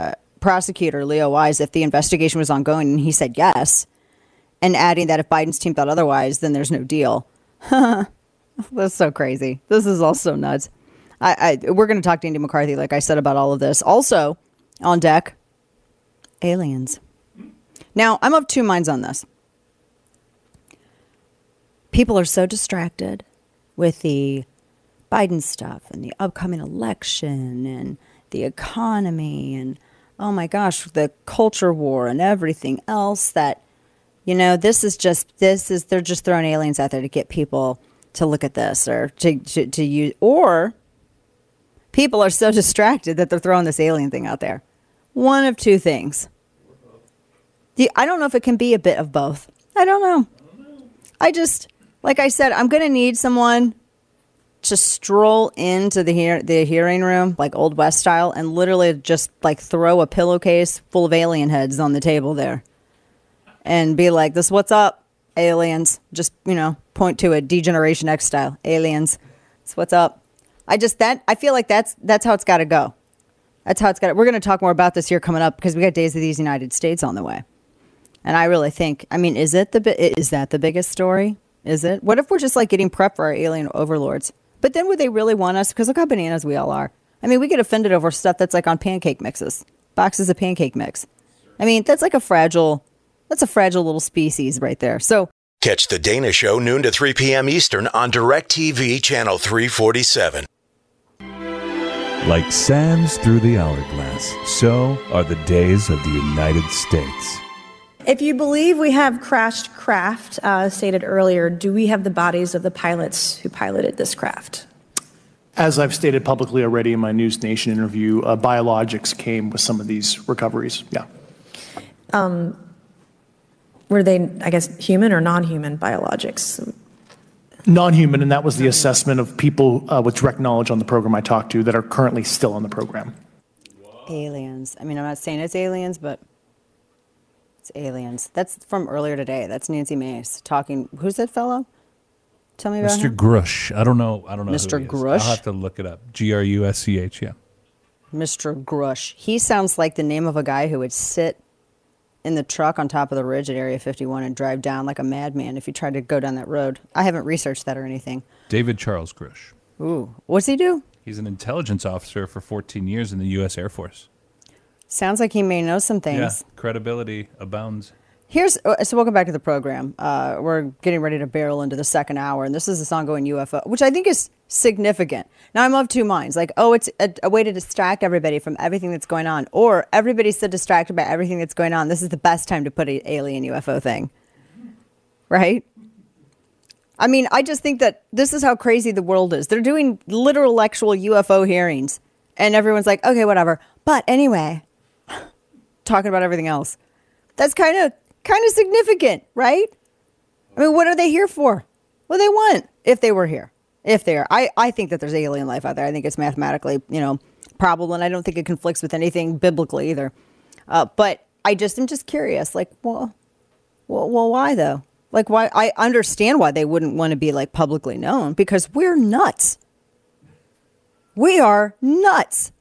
[SPEAKER 1] prosecutor, Leo Wise, if the investigation was ongoing, and he said yes, and adding that if Biden's team thought otherwise, then there's no deal. That's so crazy. This is all so nuts. I, I we're going to talk to Andy McCarthy, like I said, about all of this. Also, on deck, aliens. Now, I'm of two minds on this. People are so distracted with the Biden stuff and the upcoming election and the economy and, oh my gosh, the culture war and everything else that, you know, this is just, this is, they're just throwing aliens out there to get people to look at this or to, to, to use, or people are so distracted that they're throwing this alien thing out there. One of two things. The, I don't know if it can be a bit of both. I don't know. I just, like I said, I'm going to need someone to stroll into the hear, the hearing room, like Old West style, and literally just like throw a pillowcase full of alien heads on the table there. And be like, this, what's up, aliens? Just, you know, point to it, Degeneration X style, aliens. This, what's up? I just, that, I feel like that's, that's how it's got to go. That's how it's got to, we're going to talk more about this here coming up because we got Days of these United States on the way. And I really think, I mean, is it the, is that the biggest story? Is it? What if we're just like getting prep for our alien overlords? But then would they really want us? Because look how bananas we all are. I mean, we get offended over stuff that's like on pancake mixes, boxes of pancake mix. I mean, that's like a fragile, that's a fragile little species right there. So
[SPEAKER 6] catch the Dana Show noon to three p.m. Eastern on DirecTV channel three forty-seven.
[SPEAKER 8] Like sands through the hourglass, so are the days of the United States.
[SPEAKER 9] If you believe we have crashed craft, uh, stated earlier, do we have the bodies of the pilots who piloted this craft?
[SPEAKER 10] As I've stated publicly already in my News Nation interview, uh, biologics came with some of these recoveries. Yeah.
[SPEAKER 9] Um, were they, I guess, human or non-human biologics?
[SPEAKER 10] Non-human, and that was the assessment of people uh, with direct knowledge on the program I talked to that are currently still on the program.
[SPEAKER 1] Aliens. I mean, I'm not saying it's aliens, but it's aliens. That's from earlier today. That's Nancy Mace talking. Who's that fellow? Tell me about
[SPEAKER 3] Mister
[SPEAKER 1] him.
[SPEAKER 3] Grush. I don't know. I don't know.
[SPEAKER 1] Mister
[SPEAKER 3] Who he is.
[SPEAKER 1] Grush?
[SPEAKER 3] I'll have to look it up. G R U S C H. Yeah.
[SPEAKER 1] Mister Grush. He sounds like the name of a guy who would sit in the truck on top of the ridge at Area fifty-one and drive down like a madman if you tried to go down that road. I haven't researched that or anything.
[SPEAKER 3] David Charles Grush.
[SPEAKER 1] Ooh. What's he do?
[SPEAKER 3] He's an intelligence officer for fourteen years in the U S Air Force.
[SPEAKER 1] Sounds like he may know some things.
[SPEAKER 3] Yeah, credibility abounds.
[SPEAKER 1] Here's so welcome back to the program. Uh, we're getting ready to barrel into the second hour, and this is this ongoing U F O, which I think is significant. Now I'm of two minds. Like, oh, it's a, a way to distract everybody from everything that's going on, or everybody's so distracted by everything that's going on. This is the best time to put an alien U F O thing, right? I mean, I just think that this is how crazy the world is. They're doing literal, actual U F O hearings, and everyone's like, okay, whatever. But anyway, talking about everything else. That's kind of kind of significant, right? I mean, what are they here for? What do they want if they were here? If they are. I, I think that there's alien life out there. I think it's mathematically, you know, probable, and I don't think it conflicts with anything biblically either. Uh, but I just am just curious, like, well, well, well, why though? Like, why? I understand why they wouldn't want to be like publicly known, because we're nuts. We are nuts.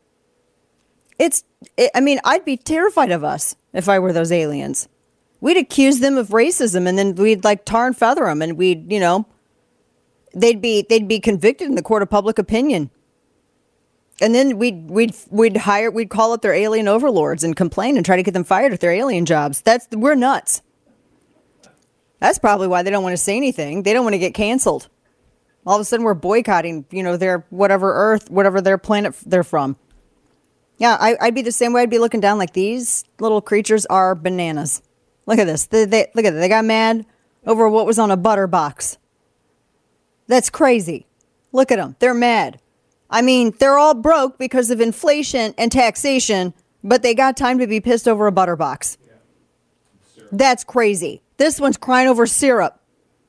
[SPEAKER 1] It's, it, I mean, I'd be terrified of us if I were those aliens. We'd accuse them of racism, and then we'd like tar and feather them, and we'd, you know, they'd be they'd be convicted in the court of public opinion, and then we'd we'd we'd hire we'd call up their alien overlords and complain and try to get them fired at their alien jobs. That's we're nuts. That's probably why they don't want to say anything. They don't want to get canceled. All of a sudden, we're boycotting, you know, their whatever Earth, whatever their planet they're from. Yeah, I, I'd be the same way. I'd be looking down like these little creatures are bananas. Look at this. They, they, look at it. They got mad over what was on a butter box. That's crazy. Look at them. They're mad. I mean, they're all broke because of inflation and taxation, but they got time to be pissed over a butter box. That's crazy. This one's crying over syrup.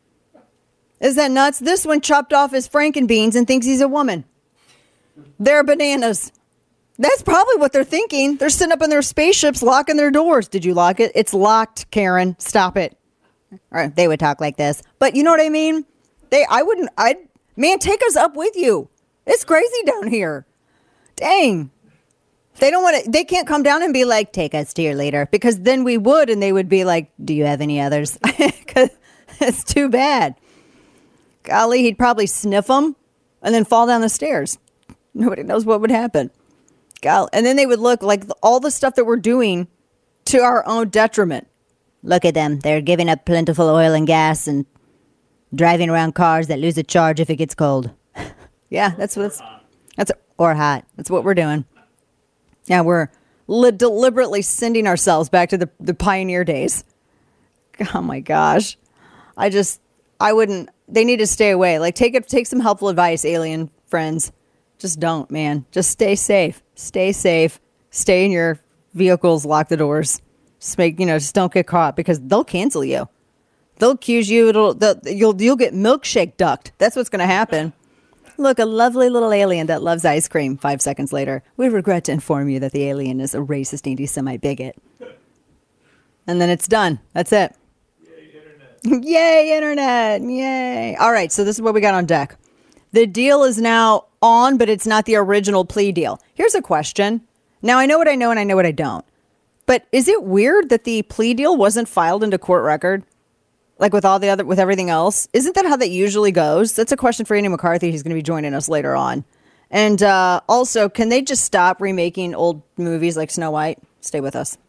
[SPEAKER 1] Is that nuts? This one chopped off his frankenbeans and thinks he's a woman. They're bananas. That's probably what they're thinking. They're sitting up in their spaceships, locking their doors. Did you lock it? It's locked, Karen. Stop it. Or they would talk like this. But you know what I mean? They, I wouldn't, I'd, man, take us up with you. It's crazy down here. Dang. They don't want to, they can't come down and be like, take us to your leader, because then we would, and they would be like, do you have any others? Because it's too bad. Golly, he'd probably sniff them and then fall down the stairs. Nobody knows what would happen. Golly. And then they would look like all the stuff that we're doing to our own detriment. Look at them. They're giving up plentiful oil and gas and driving around cars that lose a charge if it gets cold. Yeah, that's what's, that's, or hot. That's what we're doing. Yeah, we're li- deliberately sending ourselves back to the, the pioneer days. Oh my gosh. I just, I wouldn't, they need to stay away. Like, take it, take some helpful advice, alien friends. Just don't, man. Just stay safe. Stay safe. Stay in your vehicles. Lock the doors. Just make, you know, just don't get caught, because they'll cancel you. They'll accuse you. It'll, you'll, you'll get milkshake ducked. That's what's going to happen. Look, a lovely little alien that loves ice cream. Five seconds later, we regret to inform you that the alien is a racist anti-Semite bigot. And then it's done. That's it. Yay, internet. Yay, internet. Yay. All right, so this is what we got on deck. The deal is now on, but it's not the original plea deal. Here's a question. Now, I know what I know and I know what I don't. But is it weird that the plea deal wasn't filed into court record? Like with all the other, with everything else? Isn't that how that usually goes? That's a question for Andy McCarthy. He's going to be joining us later on. And uh, also, can they just stop remaking old movies like Snow White? Stay with us.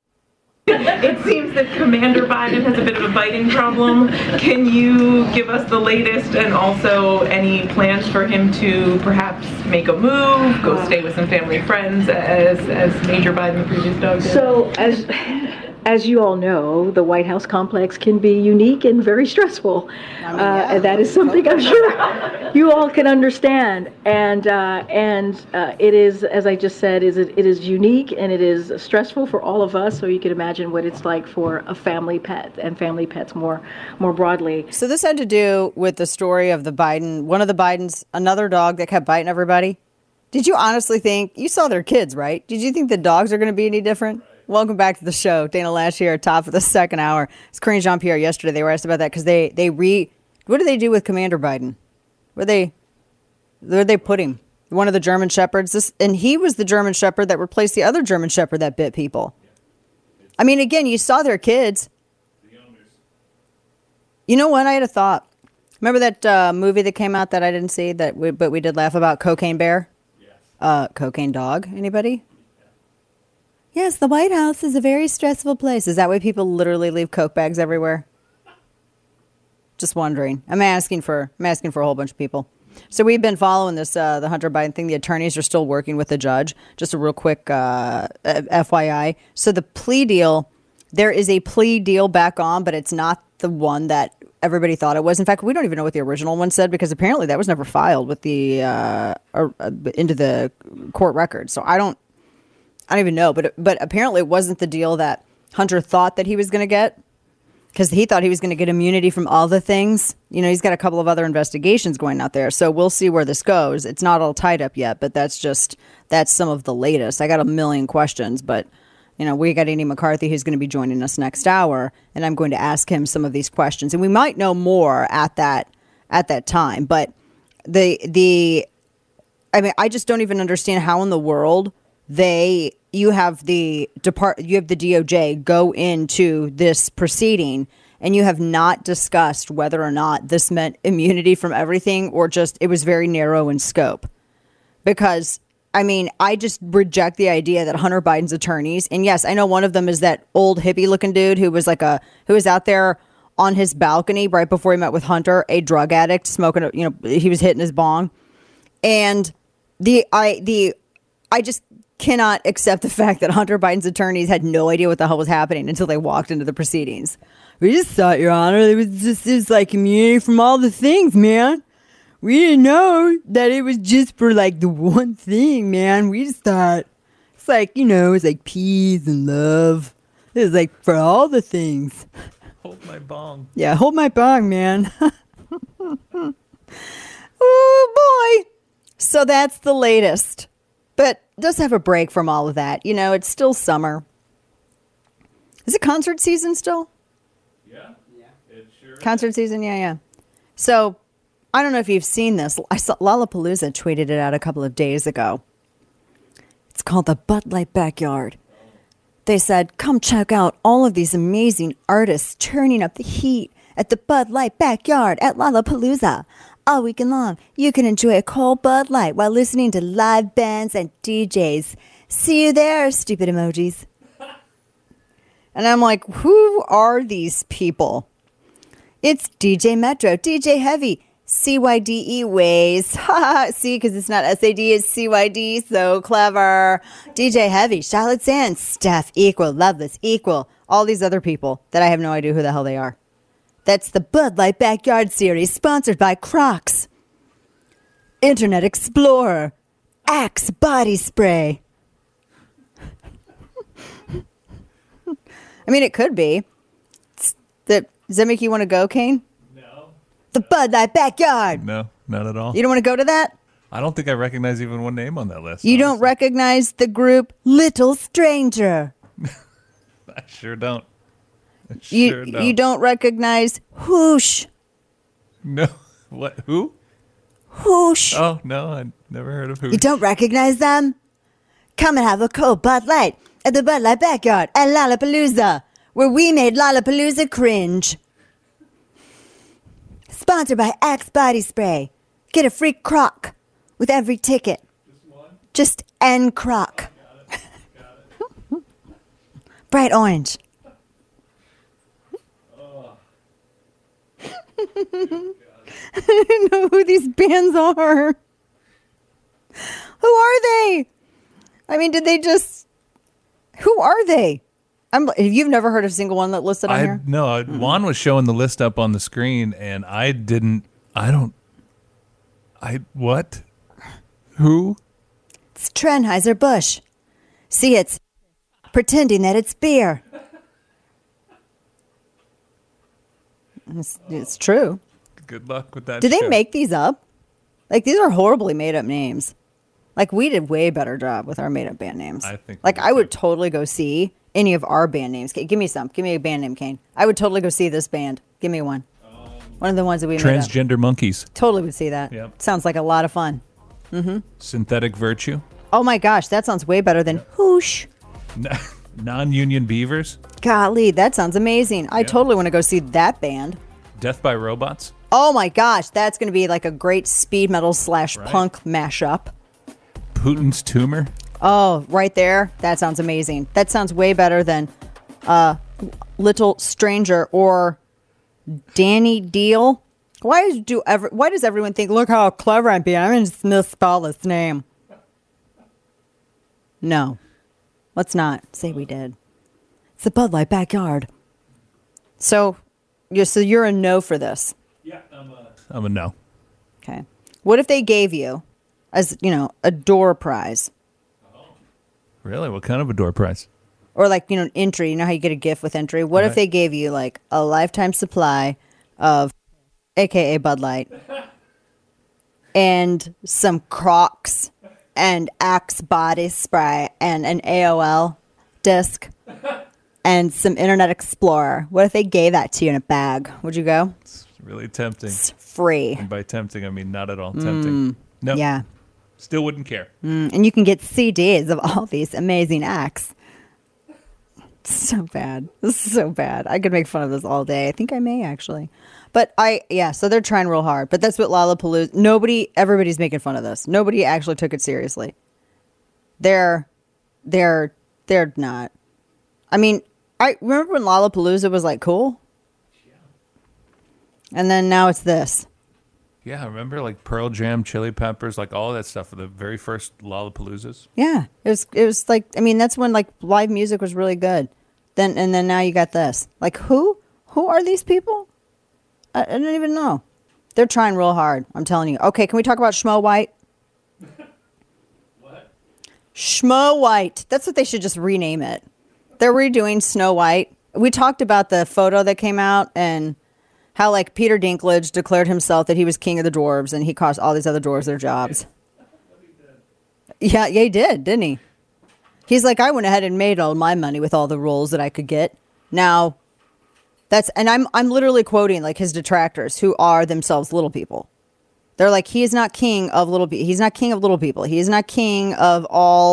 [SPEAKER 11] It seems that Commander Biden has a bit of a biting problem. Can you give us the latest, and also any plans for him to perhaps make a move, go stay with some family and friends, as as Major Biden, the previous dog, did?
[SPEAKER 7] So, as as you all know, the White House complex can be unique and very stressful. I mean, yeah. uh, that is something I'm sure you all can understand. And uh, and uh, it is, as I just said, is it, it is unique and it is stressful for all of us. So you can imagine what it's like for a family pet and family pets more more broadly.
[SPEAKER 1] So this had to do with the story of the Biden, one of the Bidens, another dog that kept biting everybody. Did you honestly think, you saw their kids, right? Did you think the dogs are going to be any different? Welcome back to the show. Dana Lash here, top of the second hour. It's Karine Jean-Pierre. Yesterday, they were asked about that because they, they re... What did they do with Commander Biden? Where they... Where they put him? One of the German Shepherds. This, and he was the German Shepherd that replaced the other German Shepherd that bit people. I mean, again, you saw their kids. You know what? I had a thought. Remember that uh, movie that came out that I didn't see, that we, but we did laugh about, Cocaine Bear? Yes. Uh, Cocaine Dog? Anybody? Yes, the White House is a very stressful place. Is that why people literally leave Coke bags everywhere? Just wondering. I'm asking for I'm asking for a whole bunch of people. So we've been following this, uh, the Hunter Biden thing. The attorneys are still working with the judge. Just a real quick uh, F Y I. So the plea deal, there is a plea deal back on, but it's not the one that everybody thought it was. In fact, we don't even know what the original one said, because apparently that was never filed with the uh, or, uh, into the court record. So I don't. I don't even know, but but apparently it wasn't the deal that Hunter thought that he was going to get, because he thought he was going to get immunity from all the things. You know, he's got a couple of other investigations going out there, so we'll see where this goes. It's not all tied up yet, but that's just, that's some of the latest. I got a million questions, but, you know, we got Andy McCarthy who's going to be joining us next hour, and I'm going to ask him some of these questions, and we might know more at that at that time. But the the, I mean, I just don't even understand how in the world they, you have the depart, you have the D O J go into this proceeding, and you have not discussed whether or not this meant immunity from everything, or just it was very narrow in scope. Because, I mean, I just reject the idea that Hunter Biden's attorneys, and yes, I know one of them is that old hippie looking dude who was like a, who was out there on his balcony right before he met with Hunter, a drug addict smoking, a, you know, he was hitting his bong. And the, I, the, I just cannot accept the fact that Hunter Biden's attorneys had no idea what the hell was happening until they walked into the proceedings. We just thought, Your Honor, it was just, it was like immunity from all the things, man. We didn't know that it was just for like the one thing, man. We just thought it's like, you know, it's like peace and love. It was like for all the things.
[SPEAKER 3] Hold my bong.
[SPEAKER 1] Yeah, hold my bong, man. Oh, boy. So that's the latest. But just have a break from all of that. You know, it's still summer. Is it concert season still?
[SPEAKER 3] Yeah. Yeah. It sure
[SPEAKER 1] concert
[SPEAKER 3] is.
[SPEAKER 1] season, yeah, yeah. So, I don't know if you've seen this. I saw Lollapalooza tweeted it out a couple of days ago. It's called the Bud Light Backyard. They said, come check out all of these amazing artists turning up the heat at the Bud Light Backyard at Lollapalooza. All weekend long, you can enjoy a cold Bud Light while listening to live bands and D Js. See you there, stupid emojis. And I'm like, who are these people? It's D J Metro, D J Heavy, C Y D E Ways. See, because it's not S A D, it's C Y D. So clever. D J Heavy, Charlotte Sands, Steph Equal, Loveless Equal. All these other people that I have no idea who the hell they are. That's the Bud Light Backyard Series, sponsored by Crocs, Internet Explorer, Axe Body Spray. I mean, it could be. The, does that make you want to go, Kane? No. The Bud Light Backyard.
[SPEAKER 3] No, not at all.
[SPEAKER 1] You don't want to go to that?
[SPEAKER 3] I don't think I recognize even one name on that list.
[SPEAKER 1] You honestly. Don't recognize the group Little Stranger.
[SPEAKER 3] I sure don't. I
[SPEAKER 1] you
[SPEAKER 3] sure don't.
[SPEAKER 1] You don't recognize Whoosh.
[SPEAKER 3] No. What? Who?
[SPEAKER 1] Whoosh.
[SPEAKER 3] Oh, no. I never heard of Whoosh.
[SPEAKER 1] You don't recognize them? Come and have a cold Bud Light at the Bud Light Backyard at Lollapalooza, where we made Lollapalooza cringe. Sponsored by Axe Body Spray. Get a free crock with every ticket. Just one? Just N crock.
[SPEAKER 3] Got it. Got it.
[SPEAKER 1] Bright orange.
[SPEAKER 3] Oh.
[SPEAKER 1] I don't know who these bands are. Who are they? I mean, did they just... Who are they? I'm, you've never heard of a single one that listed on
[SPEAKER 3] I,
[SPEAKER 1] here?
[SPEAKER 3] No, mm-hmm. Juan was showing the list up on the screen, and I didn't... I don't... I... What? Who?
[SPEAKER 1] It's Trenheiser-Busch. See, it's pretending that it's beer. It's, it's true.
[SPEAKER 3] Good luck with that.
[SPEAKER 1] Did
[SPEAKER 3] show.
[SPEAKER 1] they make these up? Like, these are horribly made-up names. Like, we did way better job with our made-up band names.
[SPEAKER 3] I think.
[SPEAKER 1] Like, I would totally go see any of our band names. Give me some. Give me a band name, Kane. I would totally go see this band. Give me one. Um, one of the ones that we made up.
[SPEAKER 3] Transgender Monkeys.
[SPEAKER 1] Totally would see that.
[SPEAKER 3] Yep.
[SPEAKER 1] Sounds like a lot of fun. Mm-hmm.
[SPEAKER 3] Synthetic Virtue.
[SPEAKER 1] Oh, my gosh. That sounds way better than Whoosh.
[SPEAKER 3] Non-Union Beavers.
[SPEAKER 1] Golly, that sounds amazing. I
[SPEAKER 3] yep.
[SPEAKER 1] totally want to go see that band.
[SPEAKER 3] Death by Robots.
[SPEAKER 1] Oh, my gosh. That's going to be like a great speed metal slash
[SPEAKER 3] right.
[SPEAKER 1] punk mashup.
[SPEAKER 3] Putin's Tumor.
[SPEAKER 1] Oh, right there. That sounds amazing. That sounds way better than uh, Little Stranger or Danny Deal. Why do ever? Why does everyone think, look how clever I'm being? I'm going to misspell this name. No. Let's not say we did. It's the Bud Light Backyard. So, you're, so you're a no for this.
[SPEAKER 3] Yeah, I'm a, I'm a no.
[SPEAKER 1] Okay. What if they gave you, as you know, a door prize?
[SPEAKER 3] Really? What kind of a door prize?
[SPEAKER 1] Or like, you know, an entry. You know how you get a gift with entry? What
[SPEAKER 3] right.
[SPEAKER 1] if they gave you like a lifetime supply of A K A Bud Light and some Crocs and Axe Body Spray and an A O L disc and some Internet Explorer? What if they gave that to you in a bag? Would you go?
[SPEAKER 3] It's really tempting.
[SPEAKER 1] It's free.
[SPEAKER 3] And by tempting, I mean not at all tempting.
[SPEAKER 1] Mm,
[SPEAKER 3] no.
[SPEAKER 1] Yeah.
[SPEAKER 3] Still wouldn't care.
[SPEAKER 1] Mm, and you can get C Ds of all these amazing acts. So bad. This is so bad. I could make fun of this all day. I think I may actually. But I, yeah, so they're trying real hard. But that's what Lollapalooza, nobody, everybody's making fun of this. Nobody actually took it seriously. They're, they're, they're not. I mean, I remember when Lollapalooza was like cool? And then now it's this.
[SPEAKER 3] Yeah, I remember like Pearl Jam, Chili Peppers, like all that stuff for the very first Lollapaloozas.
[SPEAKER 1] Yeah, it was. It was like, I mean, that's when like live music was really good. Then and then now you got this. Like who? Who are these people? I, I don't even know. They're trying real hard. I'm telling you. Okay, can we talk about Schmo White?
[SPEAKER 3] What?
[SPEAKER 1] Schmo White. That's what they should just rename it. They're redoing Snow White. We talked about the photo that came out and how, like, Peter Dinklage declared himself that he was king of the dwarves and he cost all these other dwarves their jobs. Yeah, yeah, he did, didn't he? He's like, I went ahead and made all my money with all the roles that I could get. Now, that's, and I'm I'm literally quoting, like, his detractors who are themselves little people. They're like, he is not king of little people. He's not king of little people. He is not king of all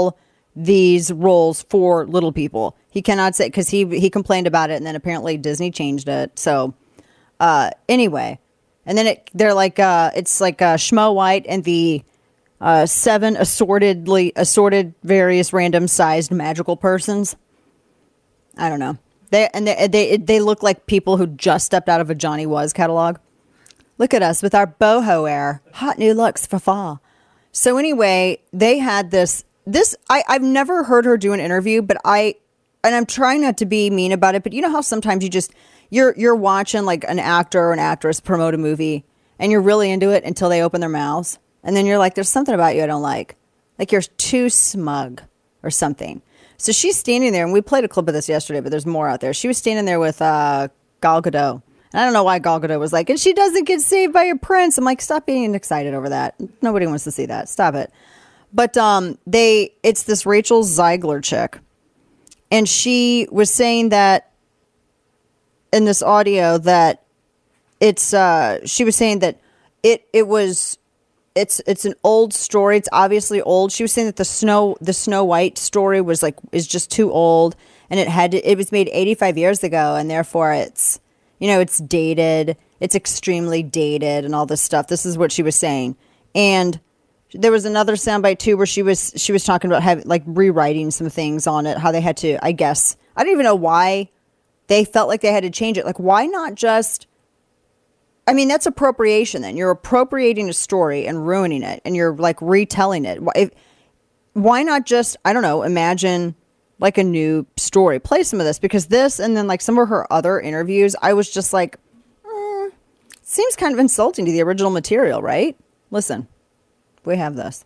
[SPEAKER 1] these roles for little people. He cannot say, because he he complained about it, and then apparently Disney changed it. So uh, anyway, and then it they're like uh, it's like uh, Schmo White and the uh, seven assortedly assorted various random sized magical persons. I don't know. They and they they they look like people who just stepped out of a Johnny Was catalog. Look at us with our boho air, hot new looks for fall. So anyway, they had this. This I I've never heard her do an interview, but I and I'm trying not to be mean about it. But you know how sometimes you just you're you're watching like an actor or an actress promote a movie, and you're really into it until they open their mouths, and then you're like, "There's something about you I don't like." Like you're too smug or something. So she's standing there, and we played a clip of this yesterday, but there's more out there. She was standing there with uh, Gal Gadot. And I don't know why Gal Gadot was like, and she doesn't get saved by a prince. I'm like, stop being excited over that. Nobody wants to see that. Stop it. But um, they, it's this Rachel Zegler chick. And she was saying that in this audio that it's, uh, she was saying that it, it was, it's, it's an old story. It's obviously old. She was saying that the Snow, the Snow White story was like, is just too old. And it had, to, it was made eighty-five years ago. And therefore it's, you know, it's dated. It's extremely dated and all this stuff. This is what she was saying. And there was another soundbite too where she was she was talking about having like rewriting some things on it, how they had to, I guess. I don't even know why they felt like they had to change it. Like, why not just, I mean, that's appropriation then. You're appropriating a story and ruining it, and you're like retelling it. Why, if, why not just, I don't know, imagine like a new story. Play some of this, because this and then like some of her other interviews, I was just like, mm, seems kind of insulting to the original material, right? Listen. We have this.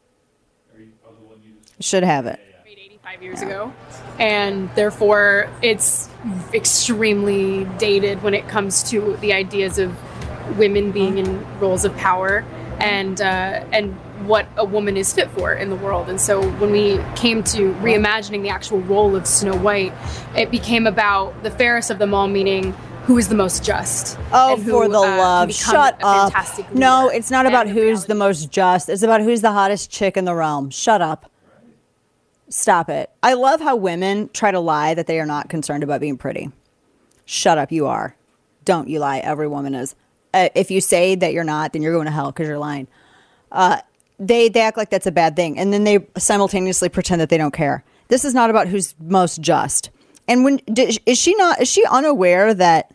[SPEAKER 1] Should have it.
[SPEAKER 12] eighty-five years ago, and therefore it's extremely dated when it comes to the ideas of women being in roles of power and uh, and what a woman is fit for in the world. And so when we came to reimagining the actual role of Snow White, it became about the fairest of them all, meaning who is the most just.
[SPEAKER 1] Oh,
[SPEAKER 12] who,
[SPEAKER 1] for the
[SPEAKER 12] uh,
[SPEAKER 1] love. Shut up. No, it's not about who's
[SPEAKER 12] reality.
[SPEAKER 1] the most just. It's about who's the hottest chick in the realm. Shut up. Stop it. I love how women try to lie that they are not concerned about being pretty. Shut up. You are. Don't you lie. Every woman is. Uh, if you say that you're not, then you're going to hell because you're lying. Uh, they, they act like that's a bad thing. And then they simultaneously pretend that they don't care. This is not about who's most just. And when did, is she not? Is she unaware that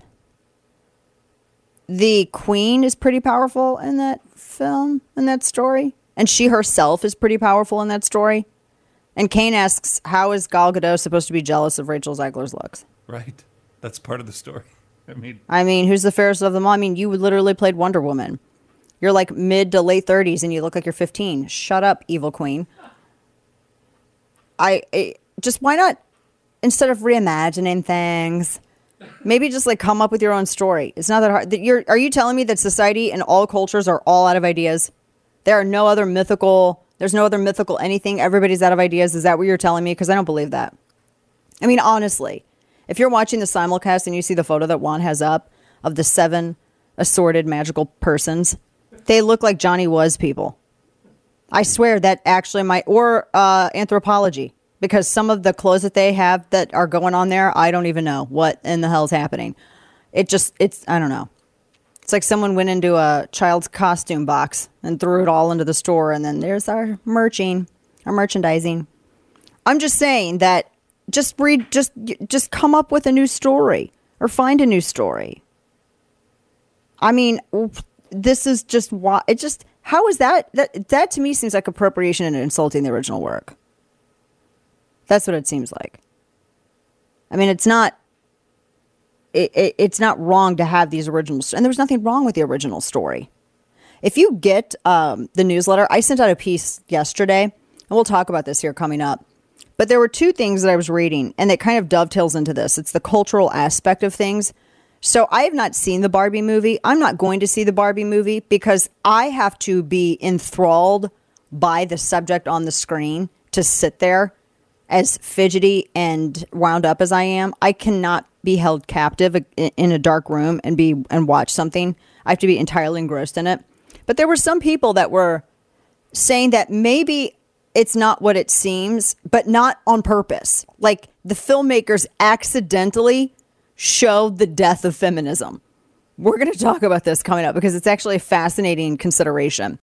[SPEAKER 1] the queen is pretty powerful in that film, in that story, and she herself is pretty powerful in that story? And Kane asks, "How is Gal Gadot supposed to be jealous of Rachel Zegler's looks?"
[SPEAKER 3] Right, that's part of the story. I mean,
[SPEAKER 1] I mean, who's the fairest of them all? I mean, you literally played Wonder Woman. You're like mid to late thirties, and you look like you're fifteen. Shut up, evil queen. I, I just why not? Instead of reimagining things, maybe just like come up with your own story. It's not that hard. That you're, are you telling me that society and all cultures are all out of ideas? There are no other mythical, there's no other mythical anything. Everybody's out of ideas. Is that what you're telling me? Because I don't believe that. I mean, honestly, if you're watching the simulcast and you see the photo that Juan has up of the seven assorted magical persons, they look like Johnny Was people. I swear that actually might, or uh, Anthropology. Because some of the clothes that they have that are going on there, I don't even know what in the hell is happening. It just, it's, I don't know. It's like someone went into a child's costume box and threw it all into the store. And then there's our merching, our merchandising. I'm just saying that just read, just, just come up with a new story or find a new story. I mean, this is just why it just, how is that? That, that to me seems like appropriation and insulting the original work. That's what it seems like. I mean, it's not, it, it, it's not wrong to have these originals. And there was nothing wrong with the original story. If you get um, the newsletter, I sent out a piece yesterday, and we'll talk about this here coming up. But there were two things that I was reading, and that kind of dovetails into this. It's the cultural aspect of things. So I have not seen the Barbie movie. I'm not going to see the Barbie movie because I have to be enthralled by the subject on the screen to sit there. As fidgety and wound up as I am, I cannot be held captive in a dark room and be and watch something. I have to be entirely engrossed in it. But there were some people that were saying that maybe it's not what it seems, but not on purpose. Like, the filmmakers accidentally show the death of feminism. We're going to talk about this coming up because it's actually a fascinating consideration.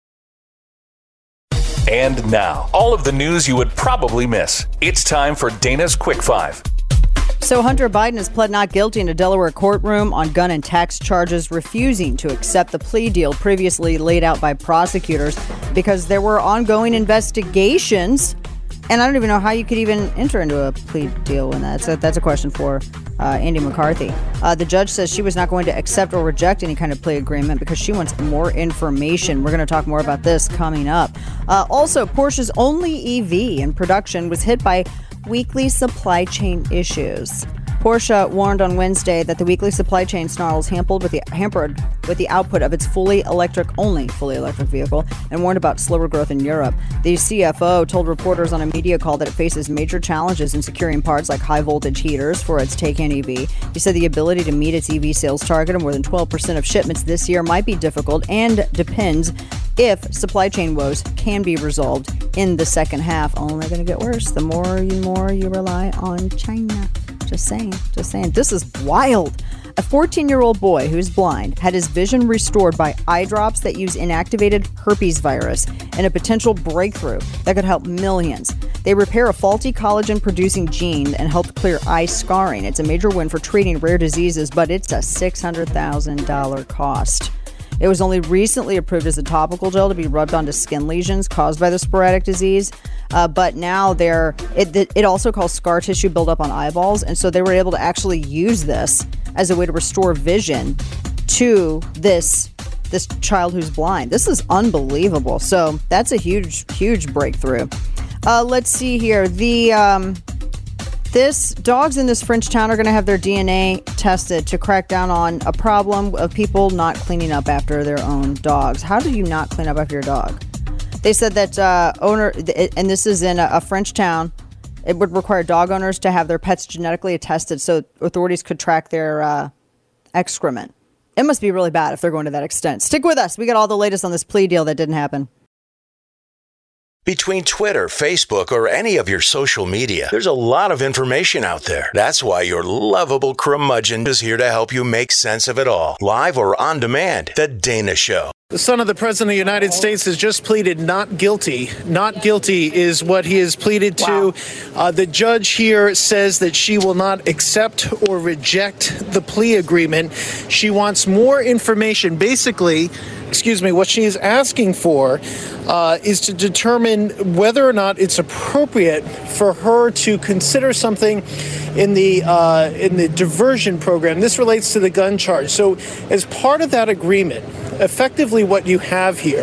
[SPEAKER 5] And now, all of the news you would probably miss. It's time for Dana's Quick Five.
[SPEAKER 1] So Hunter Biden has pled not guilty in a Delaware courtroom on gun and tax charges, refusing to accept the plea deal previously laid out by prosecutors because there were ongoing investigations. And I don't even know how you could even enter into a plea deal when that's a, that's a question for uh, Andy McCarthy. Uh, the judge says she was not going to accept or reject any kind of plea agreement because she wants more information. We're going to talk more about this coming up. Uh, also, Porsche's only E V in production was hit by weekly supply chain issues. Porsche warned on Wednesday that the weekly supply chain snarls hampered with the hampered with the output of its fully electric, only fully electric vehicle, and warned about slower growth in Europe. The C F O told reporters on a media call that it faces major challenges in securing parts like high voltage heaters for its Taycan E V. He said the ability to meet its E V sales target of more than twelve percent of shipments this year might be difficult and depends if supply chain woes can be resolved in the second half. Only going to get worse the more you more you rely on China. Just saying, just saying. This is wild. A fourteen-year-old boy who's blind had his vision restored by eye drops that use inactivated herpes virus and a potential breakthrough that could help millions. They repair a faulty collagen-producing gene and help clear eye scarring. It's a major win for treating rare diseases, but it's a six hundred thousand dollars cost. It was only recently approved as a topical gel to be rubbed onto skin lesions caused by the sporadic disease. Uh, but now they're, it, it also caused scar tissue buildup on eyeballs. And so they were able to actually use this as a way to restore vision to this, this child who's blind. This is unbelievable. So that's a huge, huge breakthrough. Uh, let's see here. The, um, This dogs in this French town are going to have their D N A tested to crack down on a problem of people not cleaning up after their own dogs. How do you not clean up after your dog? They said that uh, owner, and this is in a, a French town, it would require dog owners to have their pets genetically tested so authorities could track their uh, excrement. It must be really bad if they're going to that extent. Stick with us. We got all the latest on this plea deal that didn't happen.
[SPEAKER 6] Between Twitter, Facebook, or any of your social media, there's a lot of information out there. That's why your lovable curmudgeon is here to help you make sense of it all. Live or on demand, The Dana Show.
[SPEAKER 13] The son of the President of the United States has just pleaded not guilty. Not guilty is what he has pleaded to. Wow. Uh, the judge here says that she will not accept or reject the plea agreement. She wants more information. Basically, excuse me, what she is asking for uh, is to determine whether or not it's appropriate for her to consider something in the uh, in the diversion program. This relates to the gun charge. So as part of that agreement, effectively what you have here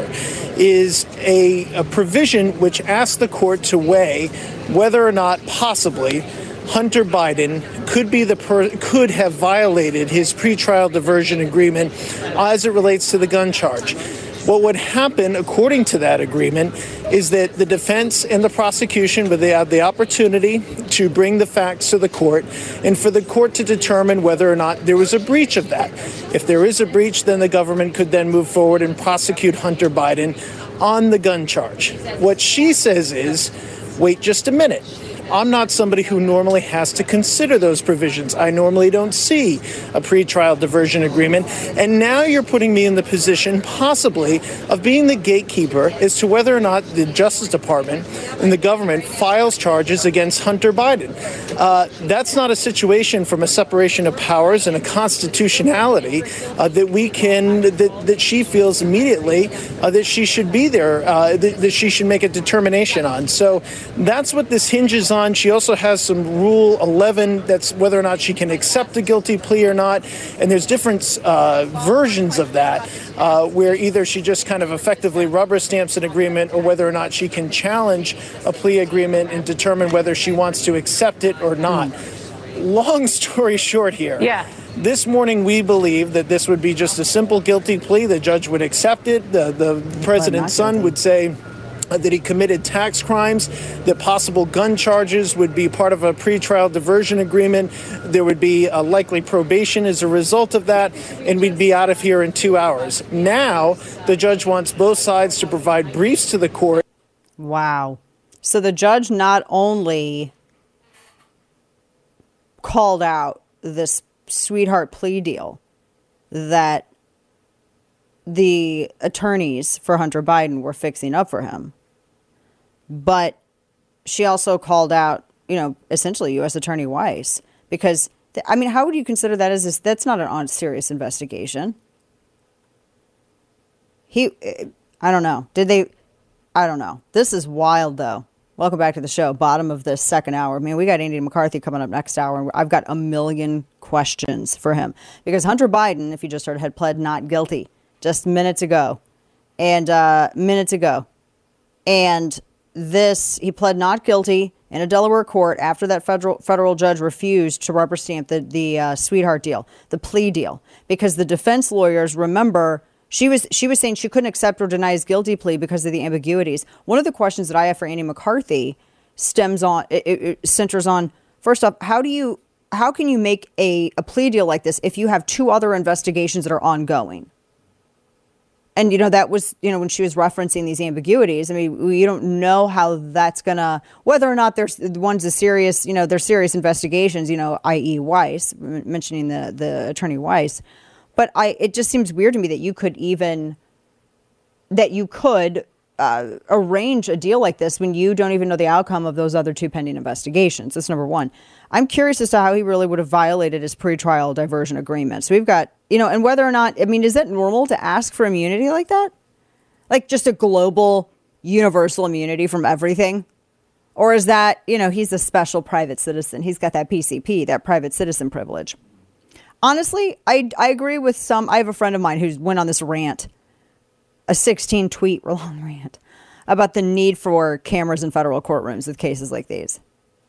[SPEAKER 13] is a, a provision which asks the court to weigh whether or not possibly Hunter Biden could be the per, could have violated his pretrial diversion agreement as it relates to the gun charge. What would happen, according to that agreement, is that the defense and the prosecution would have the opportunity to bring the facts to the court and for the court to determine whether or not there was a breach of that. If there is a breach, then the government could then move forward and prosecute Hunter Biden on the gun charge. What she says is, wait just a minute. I'm not somebody who normally has to consider those provisions. I normally don't see a pretrial diversion agreement. And now you're putting me in the position, possibly, of being the gatekeeper as to whether or not the Justice Department and the government files charges against Hunter Biden. Uh, that's not a situation from a separation of powers and a constitutionality uh, that we can, that, that she feels immediately uh, that she should be there, uh, that, that she should make a determination on. So that's what this hinges on. She also has some Rule eleven, that's whether or not she can accept a guilty plea or not. And there's different uh, versions of that, uh, where either she just kind of effectively rubber stamps an agreement or whether or not she can challenge a plea agreement and determine whether she wants to accept it or not. Mm. Long story short here.
[SPEAKER 2] Yeah.
[SPEAKER 13] This morning, we believe that this would be just a simple guilty plea. The judge would accept it. The, the president's son would say Uh, that he committed tax crimes, that possible gun charges would be part of a pretrial diversion agreement. There would be a likely probation as a result of that, and we'd be out of here in two hours. Now, the judge wants both sides to provide briefs to the court.
[SPEAKER 1] Wow. So the judge not only called out this sweetheart plea deal that the attorneys for Hunter Biden were fixing up for him, but she also called out, you know, essentially U S Attorney Weiss, because, th- I mean, how would you consider that as a, that's not an on serious investigation? He, I don't know. Did they, I don't know. This is wild, though. Welcome back to the show. Bottom of this second hour. I mean, we got Andy McCarthy coming up next hour, and I've got a million questions for him. Because Hunter Biden, if you just heard, had pled not guilty just minutes ago. And, uh, minutes ago. And this, he pled not guilty in a Delaware court after that federal federal judge refused to rubber stamp the, the uh, sweetheart deal, the plea deal. Because the defense lawyers, remember, She was she was saying she couldn't accept or deny his guilty plea because of the ambiguities. One of the questions that I have for Andy McCarthy stems on it, it centers on, first off, how do you how can you make a, a plea deal like this if you have two other investigations that are ongoing? And, you know, that was, you know, when she was referencing these ambiguities, I mean, we don't know how that's going to, whether or not there's one's a serious, you know, they're serious investigations, you know, that is. Weiss, mentioning the, the attorney Weiss. But I, it just seems weird to me that you could even, that you could uh, arrange a deal like this when you don't even know the outcome of those other two pending investigations. That's number one. I'm curious as to how he really would have violated his pretrial diversion agreement. So we've got, you know, and whether or not, I mean, is that normal to ask for immunity like that? Like just a global, universal immunity from everything? Or is that, you know, he's a special private citizen. He's got that P C P, that private citizen privilege. Honestly, I, I agree with some. I have a friend of mine who went on this rant, a sixteen tweet long rant about the need for cameras in federal courtrooms with cases like these.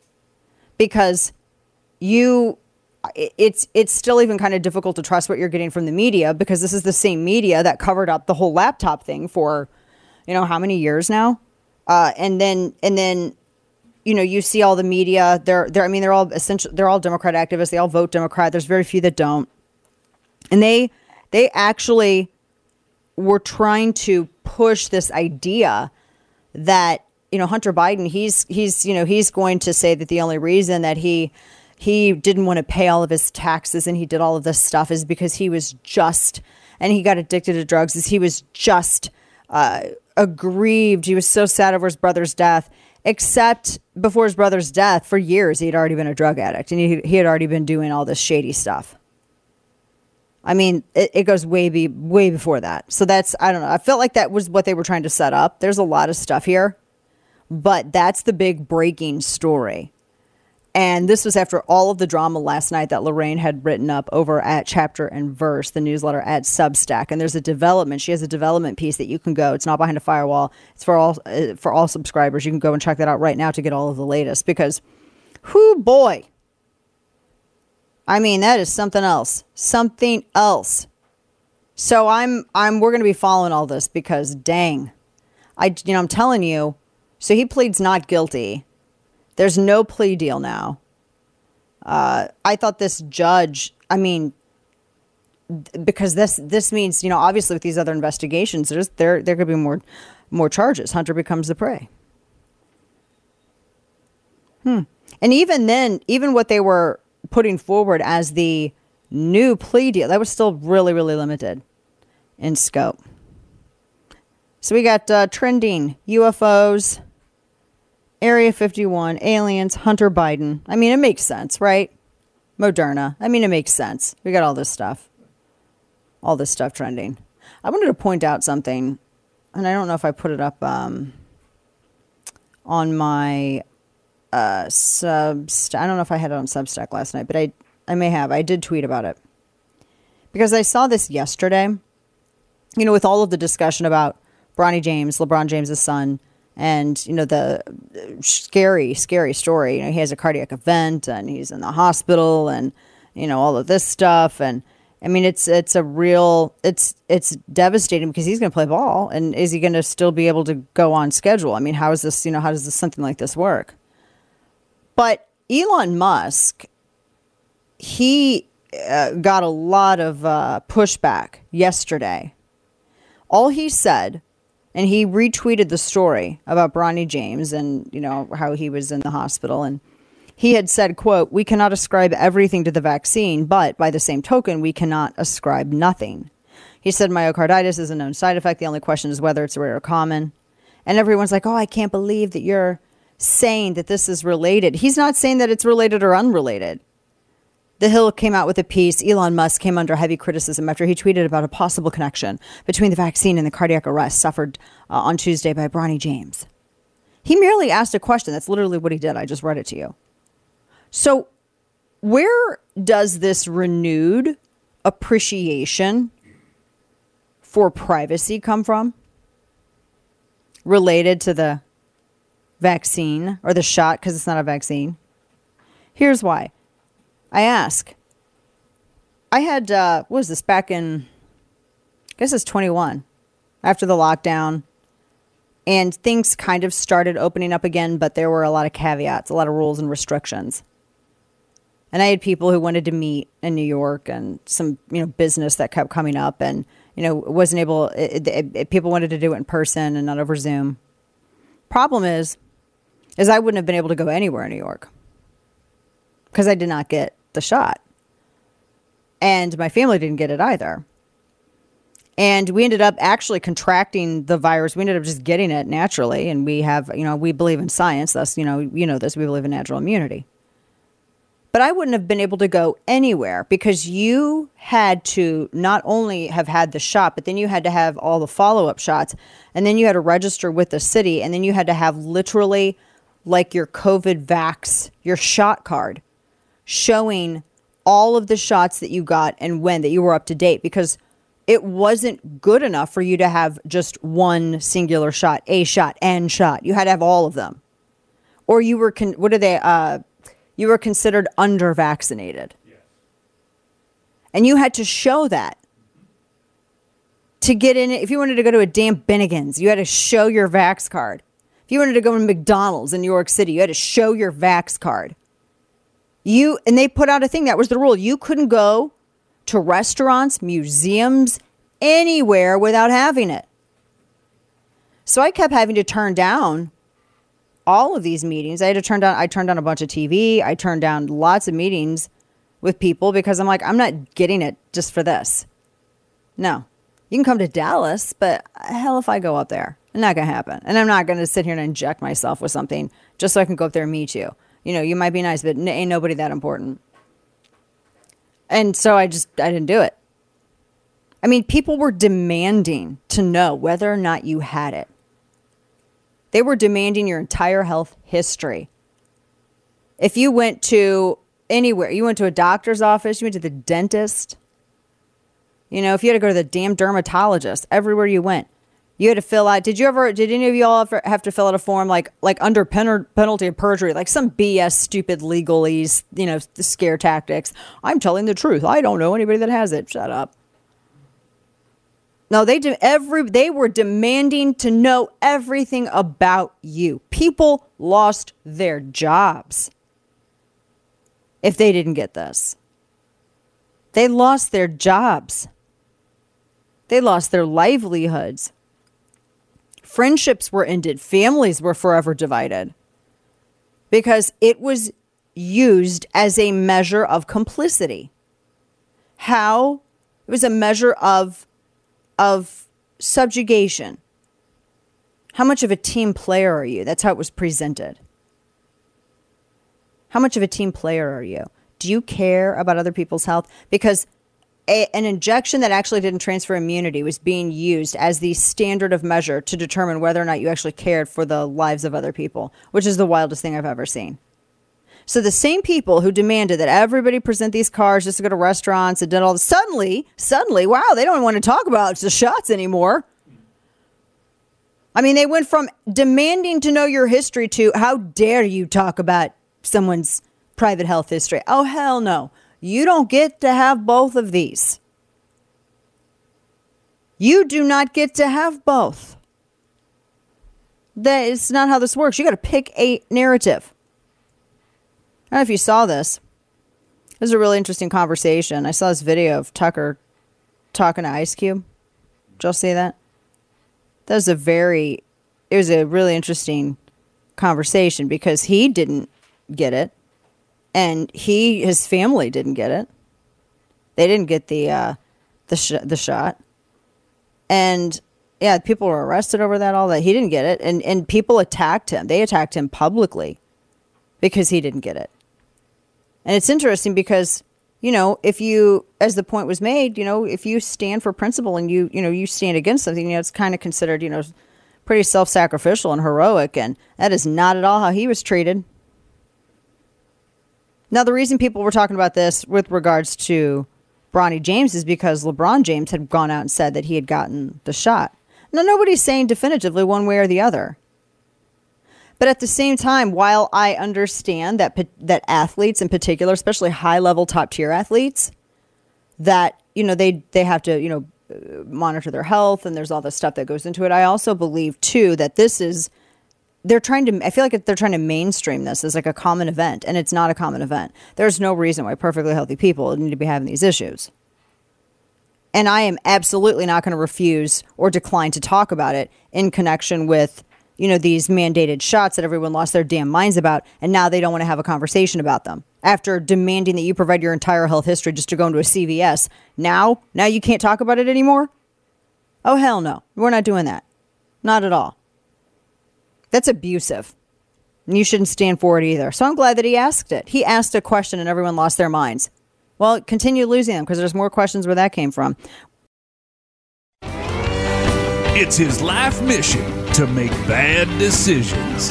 [SPEAKER 1] Because you, it's it's still even kind of difficult to trust what you're getting from the media, because this is the same media that covered up the whole laptop thing for, you know, how many years now? Uh, and then and then. You know, you see all the media. They're, they're. I mean, they're all essential. They're all Democrat activists. They all vote Democrat. There's very few that don't. And they, they actually were trying to push this idea that, you know, Hunter Biden, he's, he's, you know, he's going to say that the only reason that he, he didn't want to pay all of his taxes and he did all of this stuff is because he was just, and he got addicted to drugs, is he was just uh, aggrieved. He was so sad over his brother's death. Except before his brother's death, for years, he had already been a drug addict, and he, he had already been doing all this shady stuff. I mean, it, it goes way be, way before that. So that's, I don't know. I felt like that was what they were trying to set up. There's a lot of stuff here, but that's the big breaking story. And this was after all of the drama last night that Lorraine had written up over at Chapter and Verse, the newsletter at Substack. And there's a development. She has a development piece that you can go. It's not behind a firewall. It's for all uh, for all subscribers. You can go and check that out right now to get all of the latest. Because, whoo boy. I mean, that is something else. Something else. So I'm I'm we're going to be following all this because, dang, I you know I'm telling you. So he pleads not guilty. There's no plea deal now. Uh, I thought this judge, I mean, th- because this this means, you know, obviously with these other investigations, there's there there could be more more charges. Hunter becomes the prey. Hmm. And even then, even what they were putting forward as the new plea deal, that was still really, really limited in scope. So we got uh, trending U F Os. Area fifty-one, aliens, Hunter Biden. I mean, it makes sense, right? Moderna. I mean, it makes sense. We got all this stuff. All this stuff trending. I wanted to point out something, and I don't know if I put it up um, on my uh, Substack. I don't know if I had it on Substack last night, but I, I may have. I did tweet about it. Because I saw this yesterday, you know, with all of the discussion about Bronny James, LeBron James' son, and, you know, the scary, scary story. You know, he has a cardiac event and he's in the hospital and, you know, all of this stuff. And I mean, it's it's a real it's it's devastating because he's going to play ball. And is he going to still be able to go on schedule? I mean, how is this, you know, how does this something like this work? But Elon Musk, he uh, got a lot of uh, pushback yesterday. All he said And he retweeted the story about Bronny James and, you know, how he was in the hospital. And he had said, quote, "We cannot ascribe everything to the vaccine, but by the same token, we cannot ascribe nothing." He said myocarditis is a known side effect. The only question is whether it's rare or common. And everyone's like, oh, I can't believe that you're saying that this is related. He's not saying that it's related or unrelated. The Hill came out with a piece. Elon Musk came under heavy criticism after he tweeted about a possible connection between the vaccine and the cardiac arrest suffered uh, on Tuesday by Bronny James. He merely asked a question. That's literally what he did. I just read it to you. So where does this renewed appreciation for privacy come from? Related to the vaccine or the shot, because it's not a vaccine. Here's why. I ask. I had, uh, what was this, back in, I guess it's twenty-one, after the lockdown, and things kind of started opening up again, but there were a lot of caveats, a lot of rules and restrictions. And I had people who wanted to meet in New York and some, you know, business that kept coming up and, you know, wasn't able, it, it, it, people wanted to do it in person and not over Zoom. Problem is, is I wouldn't have been able to go anywhere in New York because I did not get the shot. And my family didn't get it either. And we ended up actually contracting the virus. We ended up just getting it naturally. And we have, you know, we believe in science. Thus, you know, you know this, we believe in natural immunity. But I wouldn't have been able to go anywhere because you had to not only have had the shot, but then you had to have all the follow-up shots. And then you had to register with the city. And then you had to have literally like your COVID vax, your shot card, showing all of the shots that you got and when, that you were up to date, because it wasn't good enough for you to have just one singular shot, a shot, and shot. You had to have all of them. Or you were, con- what are they, uh, you were considered under-vaccinated. Yes. And you had to show that. To get in, if you wanted to go to a damn Bennigan's, you had to show your vax card. If you wanted to go to McDonald's in New York City, you had to show your vax card. You, and they put out a thing, that was the rule. You couldn't go to restaurants, museums, anywhere without having it. So I kept having to turn down all of these meetings. I had to turn down, I turned down a bunch of T V. I turned down lots of meetings with people because I'm like, I'm not getting it just for this. No, you can come to Dallas, but hell if I go up there. It's not going to happen. And I'm not going to sit here and inject myself with something just so I can go up there and meet you. You know, you might be nice, but ain't nobody that important. And so I just, I didn't do it. I mean, people were demanding to know whether or not you had it. They were demanding your entire health history. If you went to anywhere, you went to a doctor's office, you went to the dentist, you know, if you had to go to the damn dermatologist, everywhere you went, you had to fill out. Did you ever, did any of you all ever have to fill out a form like, like under pen- penalty of perjury, like some B S stupid legalese, you know, scare tactics? I'm telling the truth. I don't know anybody that has it. Shut up. No, they do every, they were demanding to know everything about you. People lost their jobs if they didn't get this. They lost their jobs. They lost their livelihoods. Friendships were ended. Families were forever divided because it was used as a measure of complicity. How? It was a measure of, of subjugation. How much of a team player are you? That's how it was presented. How much of a team player are you? Do you care about other people's health? Because A, an injection that actually didn't transfer immunity was being used as the standard of measure to determine whether or not you actually cared for the lives of other people, which is the wildest thing I've ever seen. So the same people who demanded that everybody present these cards just to go to restaurants and did all this, suddenly, suddenly, wow, they don't want to talk about the shots anymore. I mean, they went from demanding to know your history to how dare you talk about someone's private health history. Oh, hell no. You don't get to have both of these. You do not get to have both. That is not how this works. You got to pick a narrative. I don't know if you saw this. This is a really interesting conversation. I saw this video of Tucker talking to Ice Cube. Did y'all see that? that was a very, it was a really interesting conversation because he didn't get it, and he, his family didn't get it. They didn't get the uh, the sh- the shot, and yeah, people were arrested over that. All that he didn't get it, and and people attacked him. They attacked him publicly because he didn't get it. And it's interesting because, you know, if you, as the point was made, you know, if you stand for principle and you, you know, you stand against something, you know, it's kind of considered, you know, pretty self-sacrificial and heroic. And that is not at all how he was treated. Now, the reason people were talking about this with regards to Bronny James is because LeBron James had gone out and said that he had gotten the shot. Now, nobody's saying definitively one way or the other. But at the same time, while I understand that that athletes in particular, especially high-level top-tier athletes, that, you know, they, they have to, you know, monitor their health and there's all this stuff that goes into it. I also believe, too, that this is, they're trying to, I feel like they're trying to mainstream this as like a common event, and it's not a common event. There's no reason why perfectly healthy people need to be having these issues. And I am absolutely not going to refuse or decline to talk about it in connection with, you know, these mandated shots that everyone lost their damn minds about, and now they don't want to have a conversation about them. After demanding that you provide your entire health history just to go into a C V S, now, now you can't talk about it anymore? Oh, hell no. We're not doing that. Not at all. That's abusive. And you shouldn't stand for it either. So I'm glad that he asked it. He asked a question and everyone lost their minds. Well, continue losing them because there's more questions where that came from.
[SPEAKER 8] It's his life mission to make bad decisions.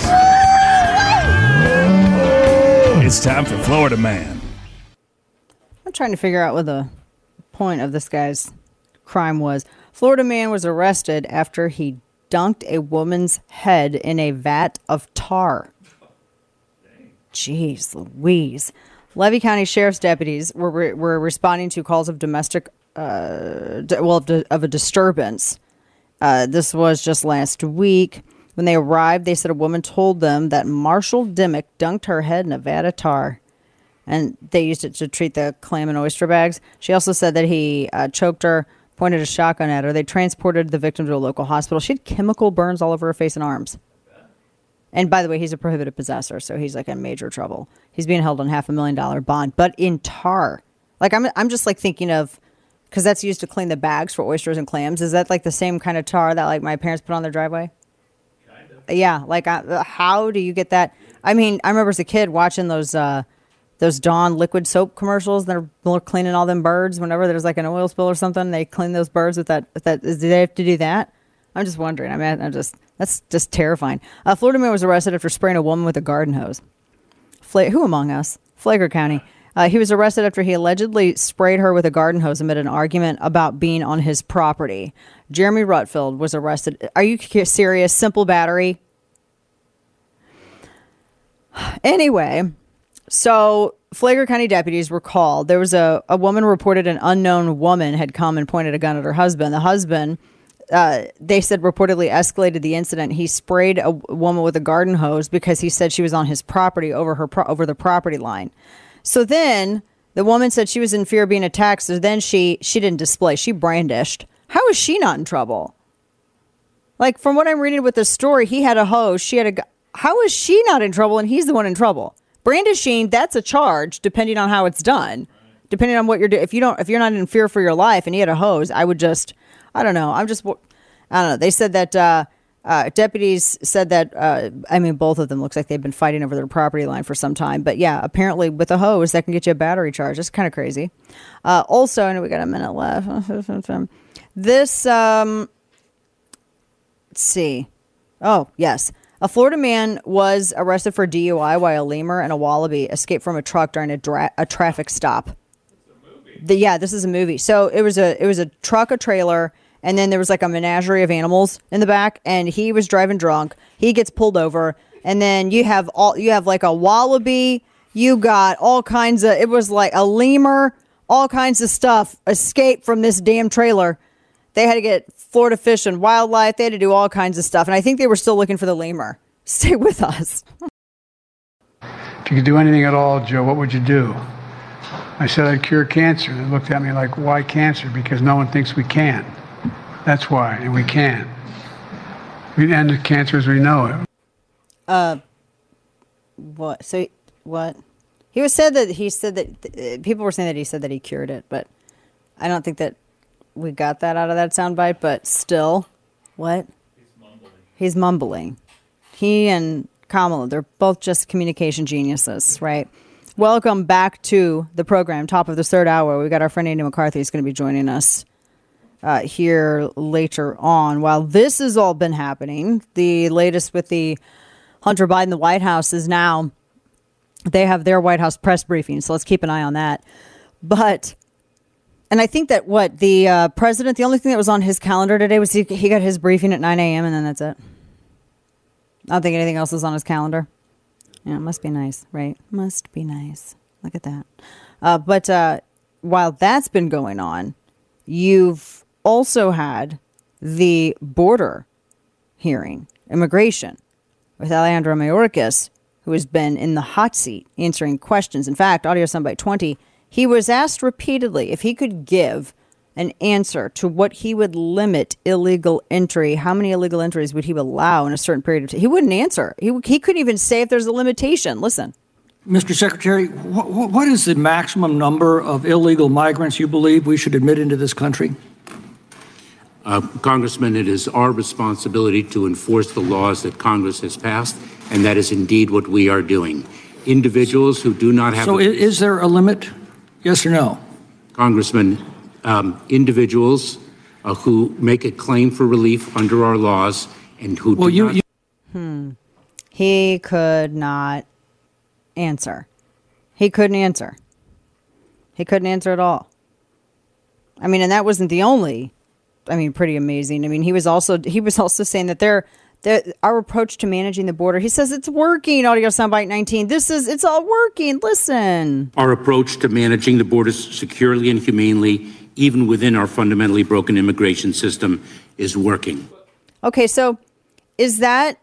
[SPEAKER 8] It's time for Florida Man.
[SPEAKER 1] I'm trying to figure out what the point of this guy's crime was. Florida man was arrested after he dunked a woman's head in a vat of tar. Jeez Louise. Levy County Sheriff's deputies were were responding to calls of domestic, uh, well, of a disturbance. Uh, this was just last week. When they arrived, they said a woman told them that Marshall Dimmick dunked her head in a vat of tar, and they used it to treat the clam and oyster bags. She also said that he uh, choked her, pointed a shotgun at her. They transported the victim to a local hospital. She had chemical burns all over her face and arms. And by the way, he's a prohibited possessor, so he's like in major trouble. He's being held on half a million dollar bond, but in tar. Like I'm, I'm just like thinking of, because that's used to clean the bags for oysters and clams. Is that like the same kind of tar that like my parents put on their driveway? Kind of. Yeah. Like, uh, how do you get that? I mean, I remember as a kid watching those uh, those Dawn liquid soap commercials. They're cleaning all them birds whenever there's like an oil spill or something. They clean those birds with that. With that. Do they have to do that? I'm just wondering. I mean, I'm just that's just terrifying. A Florida man was arrested after spraying a woman with a garden hose. Fla- who among us? Flagler County. Uh, he was arrested after he allegedly sprayed her with a garden hose amid an argument about being on his property. Jeremy Rutfield was arrested. Are you serious? Simple battery? Anyway, so Flagler County deputies were called. There was a, a woman reported an unknown woman had come and pointed a gun at her husband. The husband, uh, they said, reportedly escalated the incident. He sprayed a woman with a garden hose because he said she was on his property over her pro- over the property line. So then the woman said she was in fear of being attacked. So then she she didn't display. She brandished. How is she not in trouble? Like, from what I'm reading with this story, he had a hose. She had a. How is she not in trouble and he's the one in trouble? Brandishing, that's a charge depending on how it's done. Depending on what you're doing. If you don't, if you're not in fear for your life and he had a hose, I would just, I don't know. I'm just, I don't know. They said that uh, uh, deputies said that, uh, I mean, both of them looks like they've been fighting over their property line for some time. But yeah, apparently with a hose, that can get you a battery charge. It's kind of crazy. Uh, also, I know we got a minute left. This, um, let's see. Oh, yes. A Florida man was arrested for D U I while a lemur and a wallaby escaped from a truck during a, dra- a traffic stop. The, yeah, this is a movie. So it was a it was a truck, a trailer, and then there was like a menagerie of animals in the back, and he was driving drunk. He gets pulled over, and then you have all you have like a wallaby. You got all kinds of. It was like a lemur, all kinds of stuff escaped from this damn trailer. They had to get Florida Fish and Wildlife. They had to do all kinds of stuff. And I think they were still looking for the lemur. Stay with us.
[SPEAKER 14] If you could do anything at all, Joe, what would you do? I said I'd cure cancer. They looked at me like, why cancer? Because no one thinks we can. That's why, and we can. We can end the cancer as we know it.
[SPEAKER 1] Uh, what? So what? He was said that he said that uh, people were saying that he said that he cured it, but I don't think that we got that out of that soundbite. But still, what? He's mumbling. He's mumbling. He and Kamala, they're both just communication geniuses, right? Welcome back to the program, top of the third hour. We got our friend Andy McCarthy is going to be joining us uh, here later on. While this has all been happening, the latest with the Hunter Biden, the White House is now, they have their White House press briefing, so let's keep an eye on that. But, and I think that what, the uh, president, the only thing that was on his calendar today was he, he got his briefing at nine a.m. and then that's it. I don't think anything else is on his calendar. Yeah, it must be nice, right? Must be nice. Look at that. Uh, but uh, while that's been going on, you've also had the border hearing, immigration, with Alejandro Mayorkas, who has been in the hot seat answering questions. In fact, audio soundbite twenty, he was asked repeatedly if he could give an answer to what he would limit illegal entry. How many illegal entries would he allow in a certain period of time? He wouldn't answer. He, he couldn't even say if there's a limitation. Listen.
[SPEAKER 15] Mister Secretary, wh- what is the maximum number of illegal migrants you believe we should admit into this country?
[SPEAKER 16] Uh, Congressman, it is our responsibility to enforce the laws that Congress has passed, and that is indeed what we are doing. Individuals who do not have...
[SPEAKER 15] So
[SPEAKER 16] a-
[SPEAKER 15] is there a limit? Yes or no?
[SPEAKER 16] Congressman, um, individuals uh, who make a claim for relief under our laws and who
[SPEAKER 15] well,
[SPEAKER 16] do
[SPEAKER 15] you,
[SPEAKER 16] not...
[SPEAKER 15] You-
[SPEAKER 1] hmm. He could not answer. He couldn't answer. He couldn't answer at all. I mean, and that wasn't the only... I mean, pretty amazing. I mean, he was also he was also saying that they're, they're our approach to managing the border. He says it's working. Audio soundbite nineteen. This is it's all working. Listen.
[SPEAKER 16] Our approach to managing the borders securely and humanely, even within our fundamentally broken immigration system, is working.
[SPEAKER 1] Okay, so is that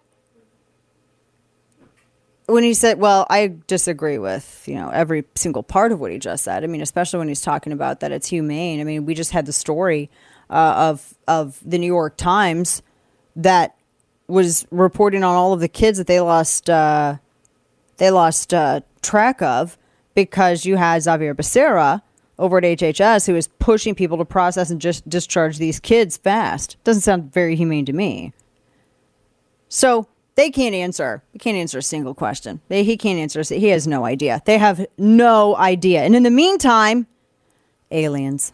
[SPEAKER 1] when he said? Well, I disagree with you know every single part of what he just said. I mean, especially when he's talking about that it's humane. I mean, we just had the story. Uh, of of the New York Times that was reporting on all of the kids that they lost uh, they lost uh, track of because you had Xavier Becerra over at H H S who was pushing people to process and just discharge these kids fast. Doesn't sound very humane to me. So they can't answer. They can't answer a single question. They, he can't answer. He has no idea. They have no idea. And in the meantime, aliens.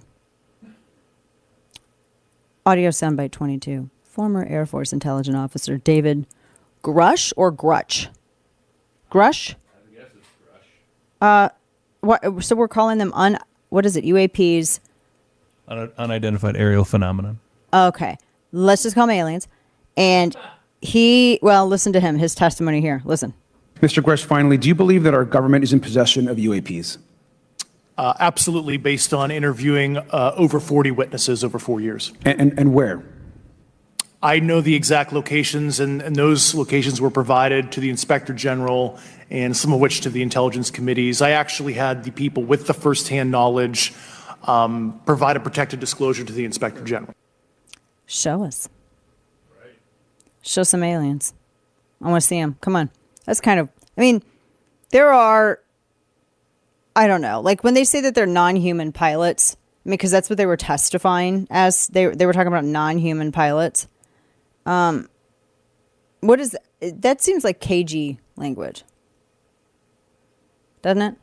[SPEAKER 1] Audio soundbite twenty-two. Former Air Force intelligence officer David Grush or Grutch? Grush? I guess it's Grush. Uh, what? So we're calling them un. What is it? U A Ps.
[SPEAKER 3] Un- unidentified aerial phenomenon.
[SPEAKER 1] Okay, let's just call them aliens. And he, well, listen to him. His testimony here. Listen.
[SPEAKER 17] Mister Grush, finally, do you believe that our government is in possession of U A Ps?
[SPEAKER 10] Uh, absolutely, based on interviewing uh, over forty witnesses over four years.
[SPEAKER 17] And, and, and where?
[SPEAKER 10] I know the exact locations, and, and those locations were provided to the Inspector General and some of which to the intelligence committees. I actually had the people with the firsthand knowledge um, provide a protected disclosure to the Inspector General.
[SPEAKER 1] Show us. Show some aliens. I want to see them. Come on. That's kind of, I mean, there are... I don't know. Like when they say that they're non-human pilots, I mean, because that's what they were testifying as. They they were talking about non-human pilots. Um, what is that? That seems like K G language, doesn't it?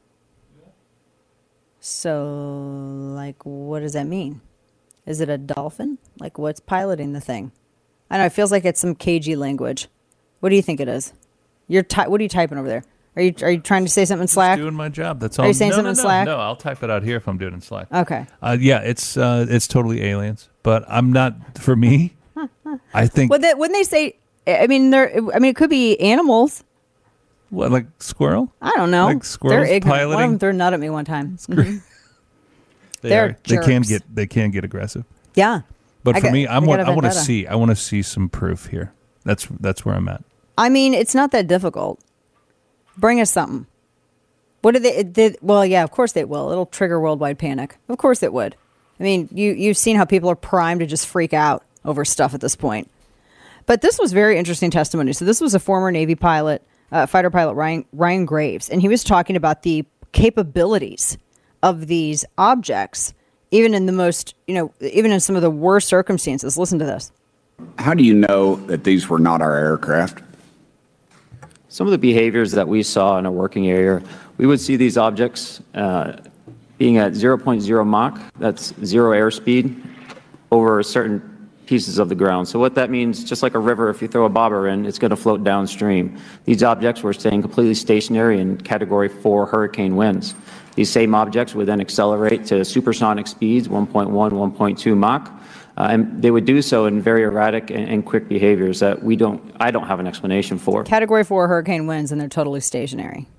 [SPEAKER 1] So, like, what does that mean? Is it a dolphin? Like, what's piloting the thing? I don't know. It feels like it's some K G language. What do you think it is? You're ty- What are you typing over there? Are you are you trying to say something in Slack?
[SPEAKER 3] Just doing my job. That's all.
[SPEAKER 1] Are you saying
[SPEAKER 3] no,
[SPEAKER 1] something
[SPEAKER 3] no,
[SPEAKER 1] in
[SPEAKER 3] no,
[SPEAKER 1] Slack?
[SPEAKER 3] No, I'll type it out here if I'm doing it in Slack.
[SPEAKER 1] Okay.
[SPEAKER 3] Uh, yeah, it's uh, it's totally aliens, but I'm not. For me, I think.
[SPEAKER 1] Well, that, when they say, I mean, they're. I mean, it could be animals.
[SPEAKER 3] What, like squirrel?
[SPEAKER 1] I don't know.
[SPEAKER 3] Like squirrels
[SPEAKER 1] they're ignorant.
[SPEAKER 3] piloting?
[SPEAKER 1] One of them threw a nut at me one time. Mhm.
[SPEAKER 3] They
[SPEAKER 1] They're
[SPEAKER 3] are. They can
[SPEAKER 1] jerks.
[SPEAKER 3] get. They can get aggressive.
[SPEAKER 1] Yeah.
[SPEAKER 3] But
[SPEAKER 1] I
[SPEAKER 3] for
[SPEAKER 1] got-
[SPEAKER 3] me, I'm
[SPEAKER 1] I
[SPEAKER 3] what
[SPEAKER 1] got a
[SPEAKER 3] I want to
[SPEAKER 1] vendetta.
[SPEAKER 3] see. I want to see some proof here. That's that's where I'm at.
[SPEAKER 1] I mean, it's not that difficult. Bring us something. What did they? It did, well, yeah, of course they will. It'll trigger worldwide panic. Of course it would. I mean, you you've seen how people are primed to just freak out over stuff at this point. But this was very interesting testimony. So this was a former Navy pilot, uh, fighter pilot, Ryan, Ryan Graves, and he was talking about the capabilities of these objects, even in the most, you know, even in some of the worst circumstances. Listen to this.
[SPEAKER 18] How do you know that these were not our aircraft?
[SPEAKER 19] Some of the behaviors that we saw in a working area, we would see these objects uh, being at zero point zero Mach, that's zero airspeed, over certain pieces of the ground. So what that means, just like a river, if you throw a bobber in, it's going to float downstream. These objects were staying completely stationary in Category four hurricane winds. These same objects would then accelerate to supersonic speeds, one point one, one point two Mach, uh, and they would do so in very erratic and, and quick behaviors that we don't, I don't have an explanation for.
[SPEAKER 1] Category four hurricane winds, and they're totally stationary.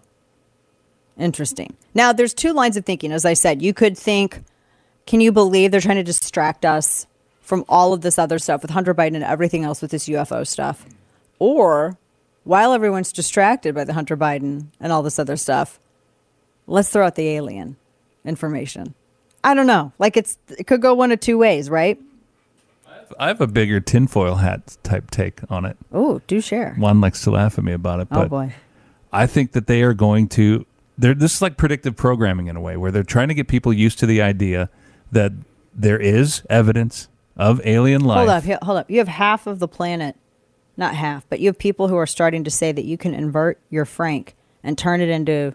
[SPEAKER 1] Interesting. Now, there's two lines of thinking. As I said, you could think, can you believe they're trying to distract us from all of this other stuff with Hunter Biden and everything else with this U F O stuff? Or, while everyone's distracted by the Hunter Biden and all this other stuff, let's throw out the alien information. I don't know. Like, it's it could go one of two ways, right?
[SPEAKER 3] I have a bigger tinfoil hat type take on it.
[SPEAKER 1] Oh, do share.
[SPEAKER 3] Juan likes to laugh at me about it. But
[SPEAKER 1] oh, boy.
[SPEAKER 3] I think that they are going to... They're, this is like predictive programming in a way, where they're trying to get people used to the idea that there is evidence of alien life.
[SPEAKER 1] Hold up, he- hold up. You have half of the planet, not half, but you have people who are starting to say that you can invert your Frank and turn it into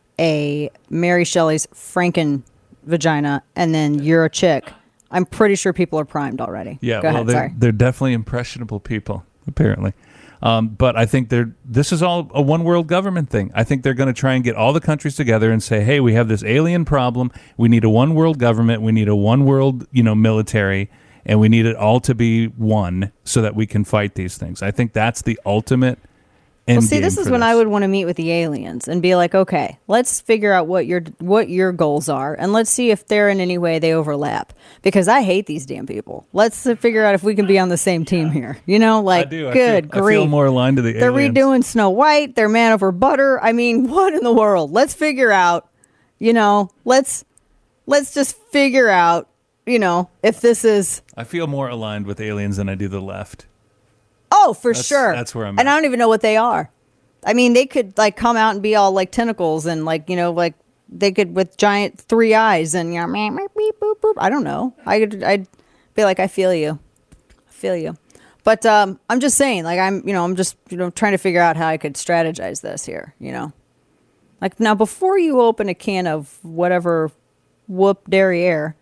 [SPEAKER 1] a Mary Shelley's Franken vagina, and then you're a chick. I'm pretty sure people are primed already.
[SPEAKER 3] Yeah,
[SPEAKER 1] Go
[SPEAKER 3] well,
[SPEAKER 1] ahead,
[SPEAKER 3] they're,
[SPEAKER 1] sorry.
[SPEAKER 3] they're definitely impressionable people, apparently. Um, but I think they're. This is all a one world government thing. I think they're going to try and get all the countries together and say, "Hey, we have this alien problem. We need a one world government. We need a one world, you know, military, and we need it all to be one so that we can fight these things." I think that's the ultimate end
[SPEAKER 1] Well, see,
[SPEAKER 3] game
[SPEAKER 1] this is
[SPEAKER 3] for
[SPEAKER 1] when I would want to meet with the aliens and be like, okay, let's figure out what your what your goals are, and let's see if they're in any way they overlap. Because I hate these damn people. Let's figure out if we can be on the same team here. You know, like,
[SPEAKER 3] I do. I
[SPEAKER 1] good
[SPEAKER 3] feel,
[SPEAKER 1] grief.
[SPEAKER 3] I feel more aligned to the
[SPEAKER 1] They're
[SPEAKER 3] aliens.
[SPEAKER 1] redoing Snow White. They're Man Over Butter. I mean, what in the world? Let's figure out. You know, let's let's just figure out. You know, if this is.
[SPEAKER 3] I feel more aligned with aliens than I do the left.
[SPEAKER 1] Oh, for
[SPEAKER 3] That's-
[SPEAKER 1] sure.
[SPEAKER 3] that's where I'm
[SPEAKER 1] And
[SPEAKER 3] at.
[SPEAKER 1] I don't even know what they are. I mean, they could like come out and be all like tentacles and like, you know, like they could with giant three eyes and, you know, meep, meep, beep, boop, boop. I don't know. I could, I'd be like, I feel you. I feel you. But um, I'm just saying, like, I'm, you know, I'm just, you know, trying to figure out how I could strategize this here, you know. Like, now, before you open a can of whatever whoop derriere,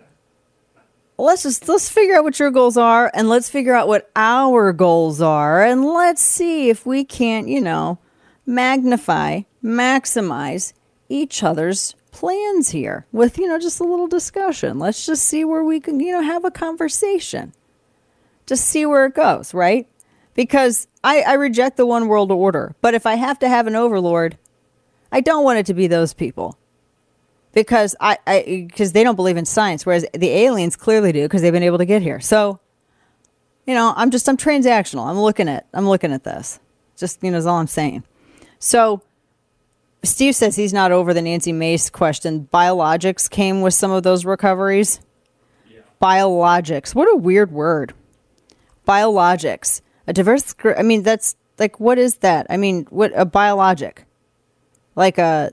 [SPEAKER 1] let's just let's figure out what your goals are, and let's figure out what our goals are, and let's see if we can't, you know, magnify, maximize each other's plans here with, you know, just a little discussion. Let's just see where we can, you know, have a conversation. Just see where it goes, right? Because I, I reject the one world order, but if I have to have an overlord, I don't want it to be those people. Because I, I, because they don't believe in science, whereas the aliens clearly do because they've been able to get here. So, you know, I'm just I'm transactional. I'm looking at I'm looking at this. Just, you know, is all I'm saying. So, Steve says he's not over the Nancy Mace question. Biologics came with some of those recoveries. Yeah. Biologics. What a weird word. Biologics. A diverse. I mean, that's like, what is that? I mean, what a biologic? Like a.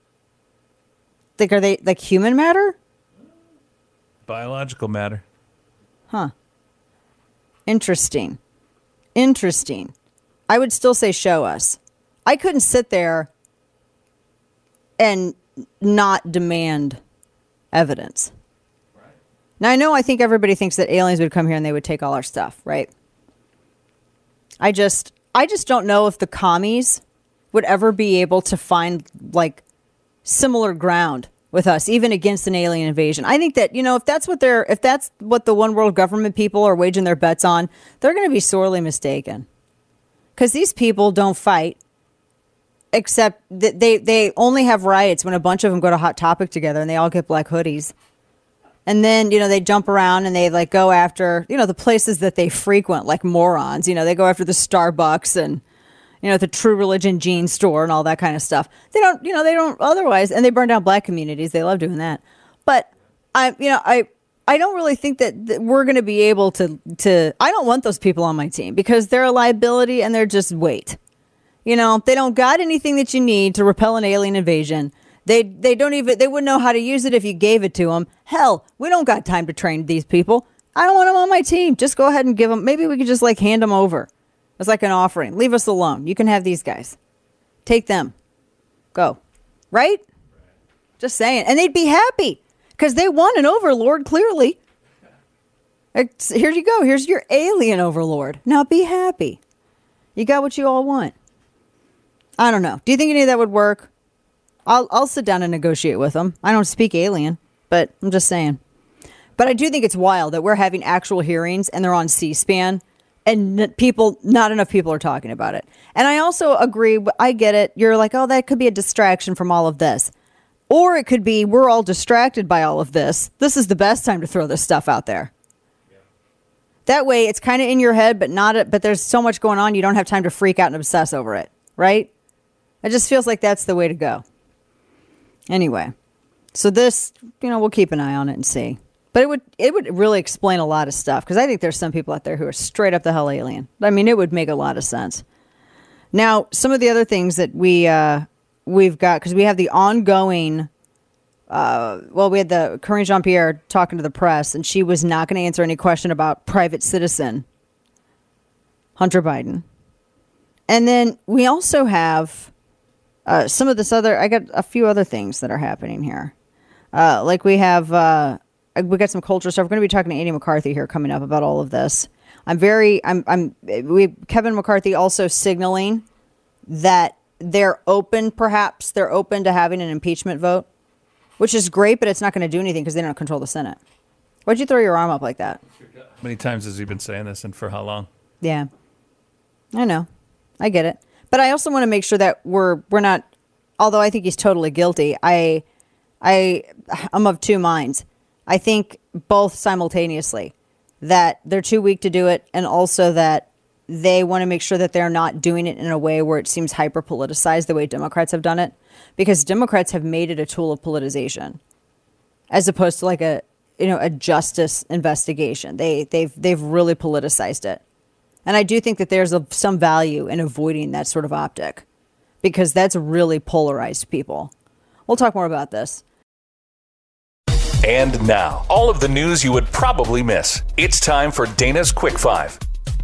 [SPEAKER 1] Like, are they like human matter?
[SPEAKER 3] Biological matter.
[SPEAKER 1] Huh. Interesting. Interesting. I would still say show us. I couldn't sit there and not demand evidence. Right. Now, I know I think everybody thinks that aliens would come here and they would take all our stuff, right? I just, I just don't know if the commies would ever be able to find, like, similar ground with us, even against an alien invasion. I think that, you know, if that's what they're, if that's what the one world government people are waging their bets on, they're going to be sorely mistaken. Because these people don't fight, except that they, they only have riots when a bunch of them go to Hot Topic together and they all get black hoodies. And then, you know, they jump around and they like go after, you know, the places that they frequent like morons. You know, they go after the Starbucks and, you know, the True Religion jean store and all that kind of stuff. They don't, you know, they don't otherwise, and they burn down black communities. They love doing that. But I, you know, I, I don't really think that, that we're going to be able to, to, I don't want those people on my team because they're a liability and they're just weight. You know, they don't got anything that you need to repel an alien invasion. They they don't even, they wouldn't know how to use it if you gave it to them. Hell, we don't got time to train these people. I don't want them on my team. Just go ahead and give them, maybe we could just like hand them over. It's like an offering. Leave us alone. You can have these guys. Take them. Go. Right? Just saying. And they'd be happy because they want an overlord, clearly. It's, here you go. Here's your alien overlord. Now be happy. You got what you all want. I don't know. Do you think any of that would work? I'll I'll sit down and negotiate with them. I don't speak alien, but I'm just saying. But I do think it's wild that we're having actual hearings and they're on C-SPAN and people, not enough people are talking about it. And I also agree. I get it. You're like, oh, that could be a distraction from all of this. Or it could be we're all distracted by all of this. This is the best time to throw this stuff out there. That way it's kind of in your head, but not, a, but there's so much going on. You don't have time to freak out and obsess over it. Right? It just feels like that's the way to go. Anyway, so this, you know, we'll keep an eye on it and see. But it would it would really explain a lot of stuff because I think there's some people out there who are straight up the hell alien. I mean, it would make a lot of sense. Now, some of the other things that we uh, we've got, because we have the ongoing. Uh, well, we had the Karine Jean-Pierre talking to the press, and she was not going to answer any question about private citizen Hunter Biden. And then we also have uh, some of this other. I got a few other things that are happening here. Uh, like we have, uh, we got some culture stuff. We're going to be talking to Andy McCarthy here coming up about all of this. I'm very, I'm, I'm, we, Kevin McCarthy also signaling that they're open, perhaps they're open to having an impeachment vote, which is great, but it's not going to do anything because they don't control the Senate. Why'd you throw your arm up like that?
[SPEAKER 3] How many times has he been saying this and for how long?
[SPEAKER 1] Yeah, I know. I get it. But I also want to make sure that we're we're not, although I think he's totally guilty, I I I'm of two minds. I think both simultaneously that they're too weak to do it, and also that they want to make sure that they're not doing it in a way where it seems hyper politicized the way Democrats have done it, because Democrats have made it a tool of politicization as opposed to like a you know a justice investigation. They they've they've really politicized it. And I do think that there's a, some value in avoiding that sort of optic because that's really polarized people. We'll talk more about this.
[SPEAKER 5] And now, all of the news you would probably miss. It's time for Dana's Quick Five.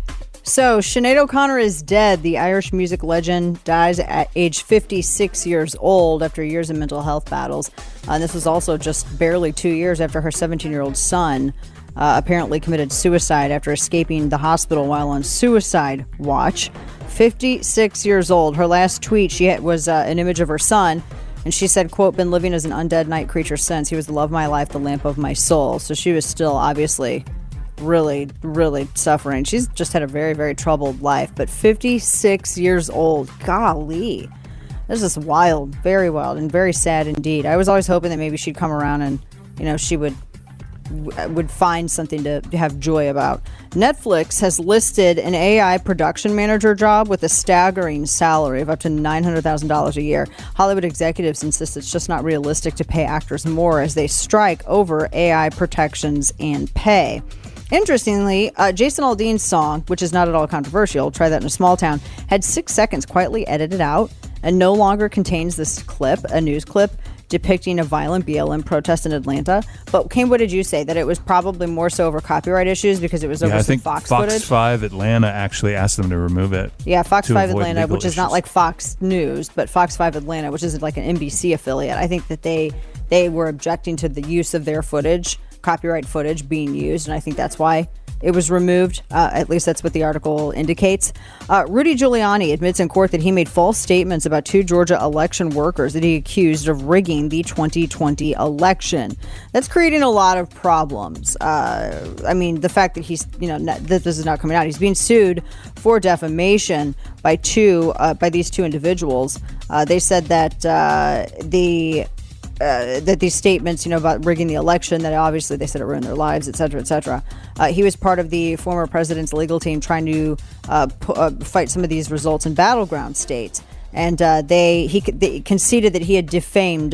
[SPEAKER 1] So, Sinead O'Connor is dead. The Irish music legend dies at age fifty-six years old after years of mental health battles. Uh, and this was also just barely two years after her seventeen-year-old son Uh, apparently committed suicide after escaping the hospital while on suicide watch. fifty-six years old. Her last tweet, she had, was uh, an image of her son, and she said, quote, "Been living as an undead night creature since. He was the love of my life, the lamp of my soul." So she was still obviously really, really suffering. She's just had a very, very troubled life, but fifty-six years old. Golly. This is wild, very wild, and very sad indeed. I was always hoping that maybe she'd come around and, you know, she would would find something to have joy about. Netflix has listed an A I production manager job with a staggering salary of up to nine hundred thousand dollars a year. Hollywood executives insist it's just not realistic to pay actors more as they strike over A I protections and pay. Interestingly, uh, Jason Aldean's song, which is not at all controversial, Try That in a Small Town, had six seconds quietly edited out and no longer contains this clip, a news clip, depicting a violent B L M protest in Atlanta. But Kane, what did you say? That it was probably more so over copyright issues because it was over
[SPEAKER 3] yeah, I
[SPEAKER 1] some
[SPEAKER 3] think
[SPEAKER 1] Fox,
[SPEAKER 3] Fox
[SPEAKER 1] footage?
[SPEAKER 3] five Atlanta actually asked them to remove it.
[SPEAKER 1] Yeah, Fox five Atlanta,
[SPEAKER 3] legal
[SPEAKER 1] which is
[SPEAKER 3] issues.
[SPEAKER 1] not like Fox News, but Fox five Atlanta, which is like an N B C affiliate. I think that they they were objecting to the use of their footage, copyright footage being used, and I think that's why it was removed. Uh, at least that's what the article indicates. Uh, Rudy Giuliani admits in court that he made false statements about two Georgia election workers that he accused of rigging the twenty twenty election. That's creating a lot of problems. Uh, I mean, the fact that he's, you know, not, that this is not coming out. He's being sued for defamation by two, uh, by these two individuals. Uh, they said that uh, the Uh, that these statements, you know, about rigging the election, that obviously they said it ruined their lives, et cetera, et cetera. Uh, he was part of the former president's legal team trying to uh, pu- uh, fight some of these results in battleground states. And uh, they he they conceded that he had defamed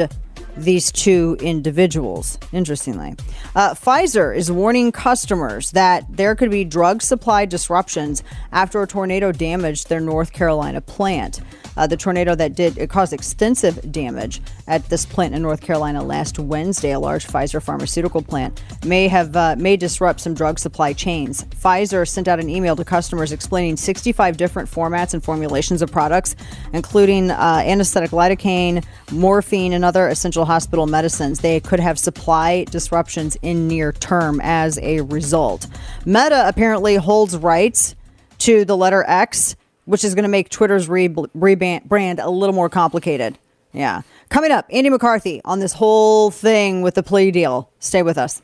[SPEAKER 1] these two individuals, interestingly. Uh, Pfizer is warning customers that there could be drug supply disruptions after a tornado damaged their North Carolina plant. Uh, the tornado that did it caused extensive damage at this plant in North Carolina last Wednesday, a large Pfizer pharmaceutical plant, may have uh, may disrupt some drug supply chains. Pfizer sent out an email to customers explaining sixty-five different formats and formulations of products, including uh, anesthetic lidocaine, morphine, and other essential hospital medicines. They could have supply disruptions in near term as a result. Meta apparently holds rights to the letter X, which is going to make Twitter's re- rebrand a little more complicated. Yeah. Coming up, Andy McCarthy on this whole thing with the plea deal. Stay with us.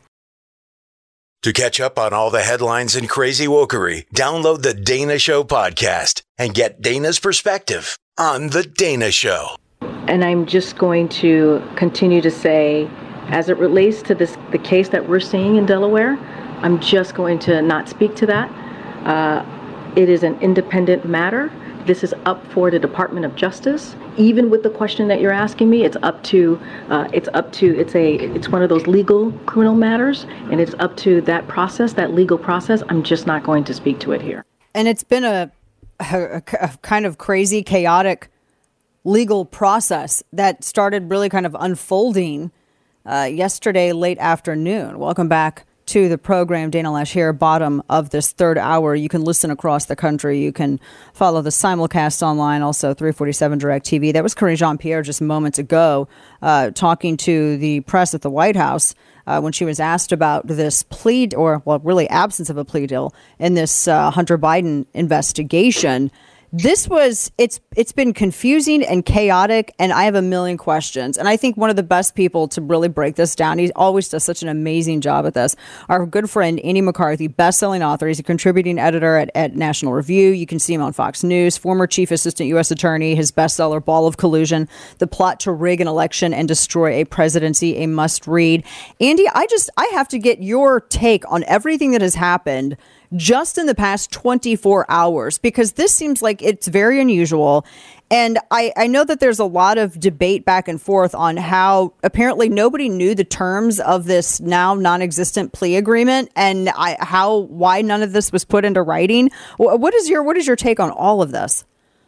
[SPEAKER 6] To catch up on all the headlines and crazy wokery, download the Dana Show podcast and get Dana's perspective on The Dana Show.
[SPEAKER 7] And I'm just going to continue to say, as it relates to this, the case that we're seeing in Delaware, I'm just going to not speak to that. Uh, It is an independent matter. This is up for the Department of Justice. Even with the question that you're asking me, it's up to, uh, it's up to, it's a, it's one of those legal criminal matters, and it's up to that process, that legal process. I'm just not going to speak to it here.
[SPEAKER 1] And it's been a, a, a kind of crazy, chaotic legal process that started really kind of unfolding uh, yesterday late afternoon. Welcome back to the program. Dana Loesch here, bottom of this third hour. You can listen across the country. You can follow the simulcast online, also three forty-seven Direct T V. That was Karine Jean-Pierre just moments ago uh, talking to the press at the White House uh, when she was asked about this plea, or, well, really absence of a plea deal in this uh, Hunter Biden investigation. This was, it's it's been confusing and chaotic, and I have a million questions. And I think one of the best people to really break this down, he always does such an amazing job at this, our good friend Andy McCarthy, best-selling author. He's a contributing editor at, at National Review. You can see him on Fox News, former chief assistant U S attorney, his bestseller, Ball of Collusion, The Plot to Rig an Election and Destroy a Presidency, a must-read. Andy, I just, I have to get your take on everything that has happened just in the past twenty-four hours, because this seems like it's very unusual. And I, I know that there's a lot of debate back and forth on how apparently nobody knew the terms of this now non-existent plea agreement, and I, how why none of this was put into writing. What is your what is your take on all of this?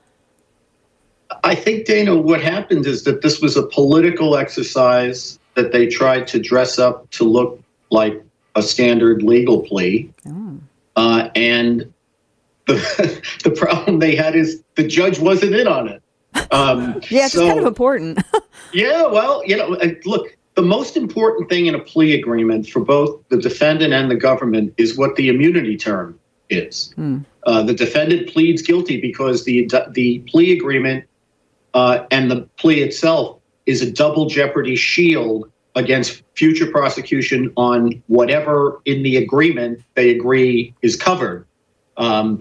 [SPEAKER 20] I think, Dana, what happened is that this was a political exercise that they tried to dress up to look like a standard legal plea. Oh. Uh, and the, the problem they had is the judge wasn't in on it. Um,
[SPEAKER 1] yeah, it's so, kind of important.
[SPEAKER 20] yeah, well, you know, look, the most important thing in a plea agreement for both the defendant and the government is what the immunity term is. Hmm. Uh, the defendant pleads guilty because the the plea agreement uh, and the plea itself is a double jeopardy shield against future prosecution on whatever in the agreement they agree is covered. Um,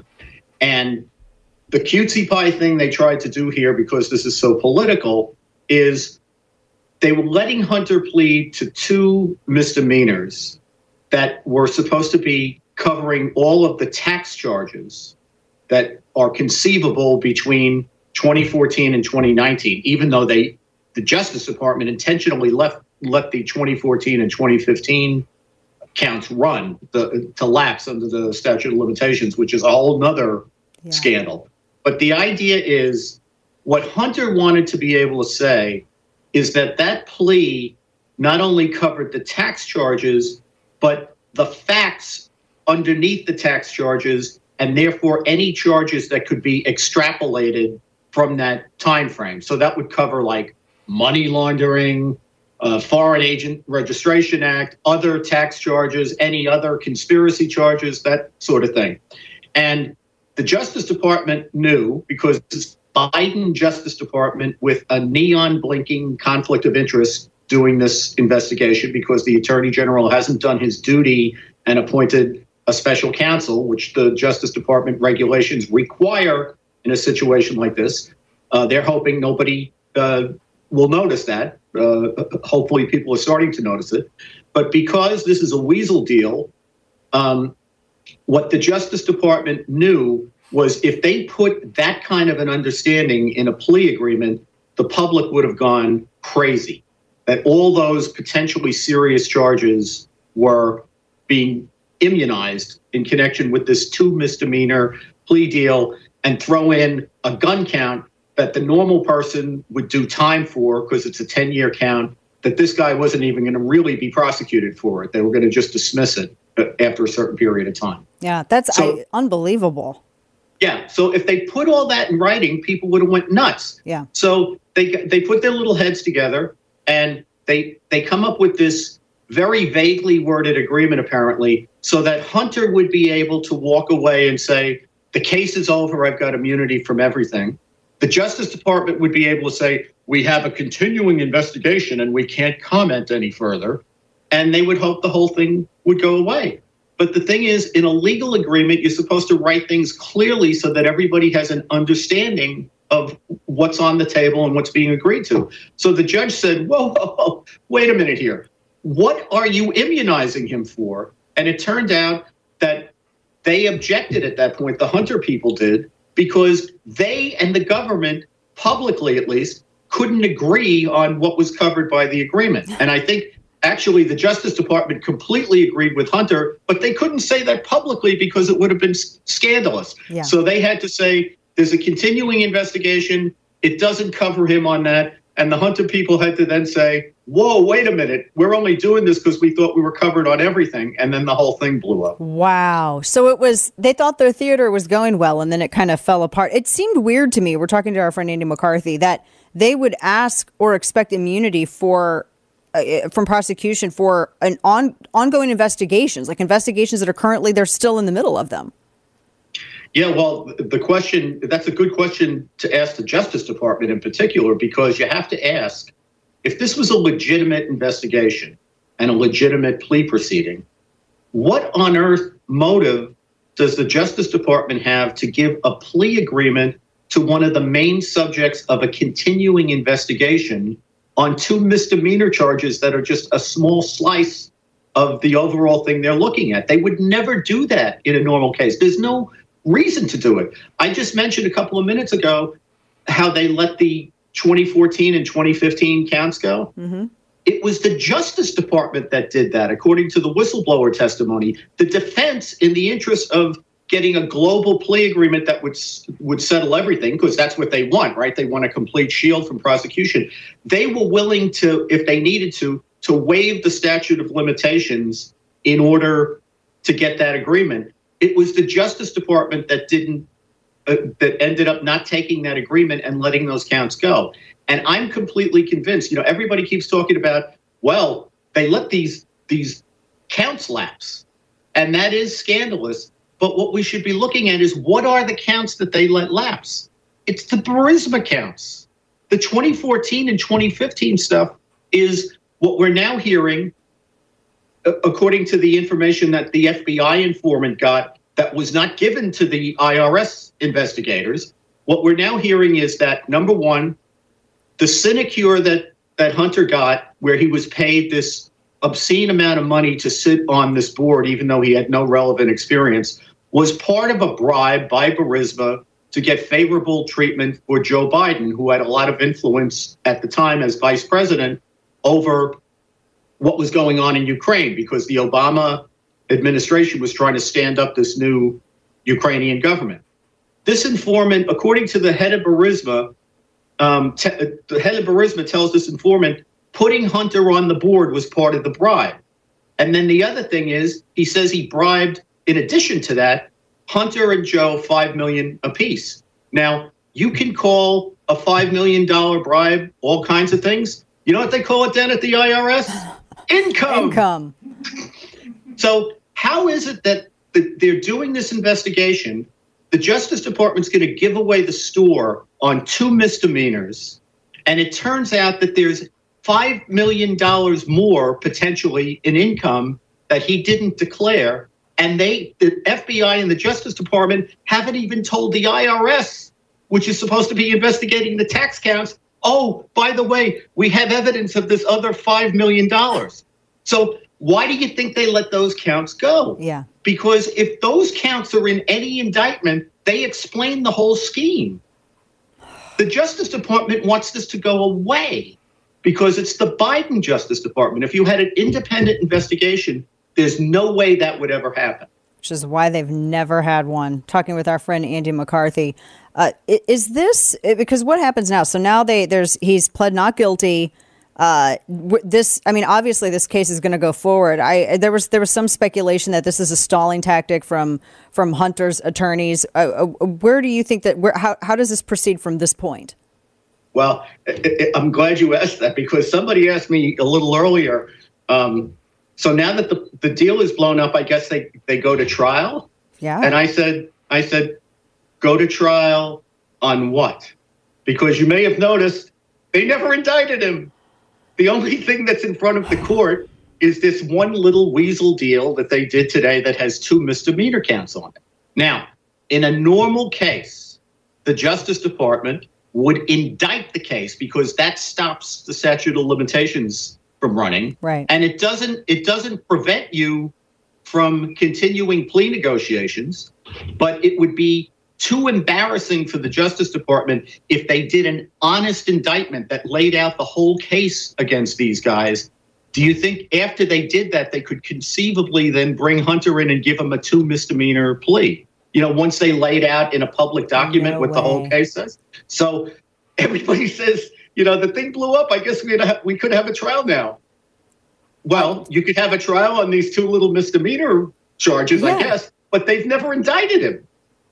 [SPEAKER 20] and the cutesy pie thing they tried to do here, because this is so political, is they were letting Hunter plead to two misdemeanors that were supposed to be covering all of the tax charges that are conceivable between twenty fourteen and twenty nineteen, even though they, the Justice Department intentionally left let the twenty fourteen and twenty fifteen counts run the, to lapse under the statute of limitations, which is a whole nother yeah. scandal. But the idea is what Hunter wanted to be able to say is that that plea not only covered the tax charges, but the facts underneath the tax charges, and therefore any charges that could be extrapolated from that time frame. So that would cover like money laundering, Uh, Foreign Agent Registration Act, other tax charges, any other conspiracy charges, that sort of thing. And the Justice Department knew, because it's Biden Justice Department with a neon blinking conflict of interest doing this investigation, because the Attorney General hasn't done his duty and appointed a special counsel, which the Justice Department regulations require in a situation like this. Uh, they're hoping nobody uh, will notice that. Uh, hopefully people are starting to notice it. But because this is a weasel deal, um, what the Justice Department knew was if they put that kind of an understanding in a plea agreement, the public would have gone crazy. that all those potentially serious charges were being immunized in connection with this two misdemeanor plea deal, and throw in a gun count that the normal person would do time for because it's a ten-year count, that this guy wasn't even going to really be prosecuted for it. They were going to just dismiss it after a certain period of time.
[SPEAKER 1] Yeah, that's
[SPEAKER 20] So-
[SPEAKER 1] I, unbelievable.
[SPEAKER 20] Yeah, so if they put all that in writing, people would have went nuts.
[SPEAKER 1] Yeah.
[SPEAKER 20] So they they put their little heads together, and they they come up with this very vaguely worded agreement, apparently, so that Hunter would be able to walk away and say, the case is over, I've got immunity from everything. The Justice Department would be able to say, we have a continuing investigation and we can't comment any further. And they would hope the whole thing would go away. But the thing is, in a legal agreement, you're supposed to write things clearly so that everybody has an understanding of what's on the table and what's being agreed to. So the judge said, whoa, whoa, whoa, wait a minute here. What are you immunizing him for? And it turned out that they objected at that point, the Hunter people did, because they and the government, publicly at least, couldn't agree on what was covered by the agreement. And I think actually the Justice Department completely agreed with Hunter, but they couldn't say that publicly because it would have been s- scandalous.
[SPEAKER 1] Yeah.
[SPEAKER 20] So they had to say, there's a continuing investigation. It doesn't cover him on that. And the Hunter people had to then say, whoa, wait a minute. We're only doing this because we thought we were covered on everything. And then the whole thing blew up.
[SPEAKER 1] Wow. So it was, they thought their theater was going well, and then it kind of fell apart. It seemed weird to me, we're talking to our friend Andy McCarthy, that they would ask or expect immunity for uh, from prosecution for an on ongoing investigations, like investigations that are currently, they're still in the middle of them.
[SPEAKER 20] Yeah, well, the question, that's a good question to ask the Justice Department in particular, because you have to ask, if this was a legitimate investigation and a legitimate plea proceeding, what on earth motive does the Justice Department have to give a plea agreement to one of the main subjects of a continuing investigation on two misdemeanor charges that are just a small slice of the overall thing they're looking at? They would never do that in a normal case. There's no reason to do it. I just mentioned a couple of minutes ago how they let the twenty fourteen and twenty fifteen counts go.
[SPEAKER 1] Mm-hmm.
[SPEAKER 20] It was the Justice Department that did that, according to the whistleblower testimony. The defense, in the interest of getting a global plea agreement that would would settle everything, because that's what they want, right? They want a complete shield from prosecution. They were willing to, if they needed to, to waive the statute of limitations in order to get that agreement. It was the Justice Department that didn't, uh, that ended up not taking that agreement and letting those counts go. And I'm completely convinced, you know, everybody keeps talking about, well, they let these these counts lapse, and that is scandalous. But what we should be looking at is, what are the counts that they let lapse? It's the Burisma counts. The twenty fourteen and twenty fifteen stuff is what we're now hearing, according to the information that the F B I informant got that was not given to the I R S investigators. What we're now hearing is that, number one, the sinecure that, that Hunter got, where he was paid this obscene amount of money to sit on this board, even though he had no relevant experience, was part of a bribe by Burisma to get favorable treatment for Joe Biden, who had a lot of influence at the time as vice president over what was going on in Ukraine, because the Obama administration was trying to stand up this new Ukrainian government. This informant, according to the head of Burisma, um, te- the head of Burisma tells this informant, putting Hunter on the board was part of the bribe. And then the other thing is, he says he bribed, in addition to that, Hunter and Joe five million dollars apiece. Now, you can call a five million dollars bribe all kinds of things. You know what they call it down at the I R S? Income.
[SPEAKER 1] Income.
[SPEAKER 20] So how is it that they're doing this investigation? The Justice Department's going to give away the store on two misdemeanors, and it turns out that there's five million dollars more potentially in income that he didn't declare. And they, the F B I and the Justice Department haven't even told the I R S, which is supposed to be investigating the tax counts, oh, by the way, we have evidence of this other five million dollars. So why do you think they let those counts go?
[SPEAKER 1] Yeah.
[SPEAKER 20] Because if those counts are in any indictment, they explain the whole scheme. The Justice Department wants this to go away because it's the Biden Justice Department. If you had an independent investigation, there's no way that would ever happen.
[SPEAKER 1] Which is why they've never had one. Talking with our friend Andy McCarthy. Uh, is this, because what happens now? So now they there's he's pled not guilty. Uh, this, I mean, obviously this case is going to go forward. I there was there was some speculation that this is a stalling tactic from from Hunter's attorneys. Uh, uh, where do you think that? Where how how does this proceed from this point?
[SPEAKER 20] Well, I'm glad you asked that, because somebody asked me a little earlier. Um, so now that the, the deal is blown up, I guess they, they go to trial.
[SPEAKER 1] Yeah.
[SPEAKER 20] And I said, I said, go to trial on what? Because you may have noticed they never indicted him. The only thing that's in front of the court is this one little weasel deal that they did today that has two misdemeanor counts on it. Now, in a normal case, the Justice Department would indict the case because that stops the statute of limitations from running.
[SPEAKER 1] Right.
[SPEAKER 20] And it doesn't it doesn't prevent you from continuing plea negotiations, but it would be too embarrassing for the Justice Department if they did an honest indictment that laid out the whole case against these guys. Do you think after they did that, they could conceivably then bring Hunter in and give him a two misdemeanor plea? You know, once they laid out in a public document
[SPEAKER 1] No
[SPEAKER 20] what
[SPEAKER 1] way.
[SPEAKER 20] the whole case says. So everybody says, you know, the thing blew up. I guess we ha- we could have a trial now. Well, you could have a trial on these two little misdemeanor charges,
[SPEAKER 1] Yeah.
[SPEAKER 20] I guess, but they've never indicted him.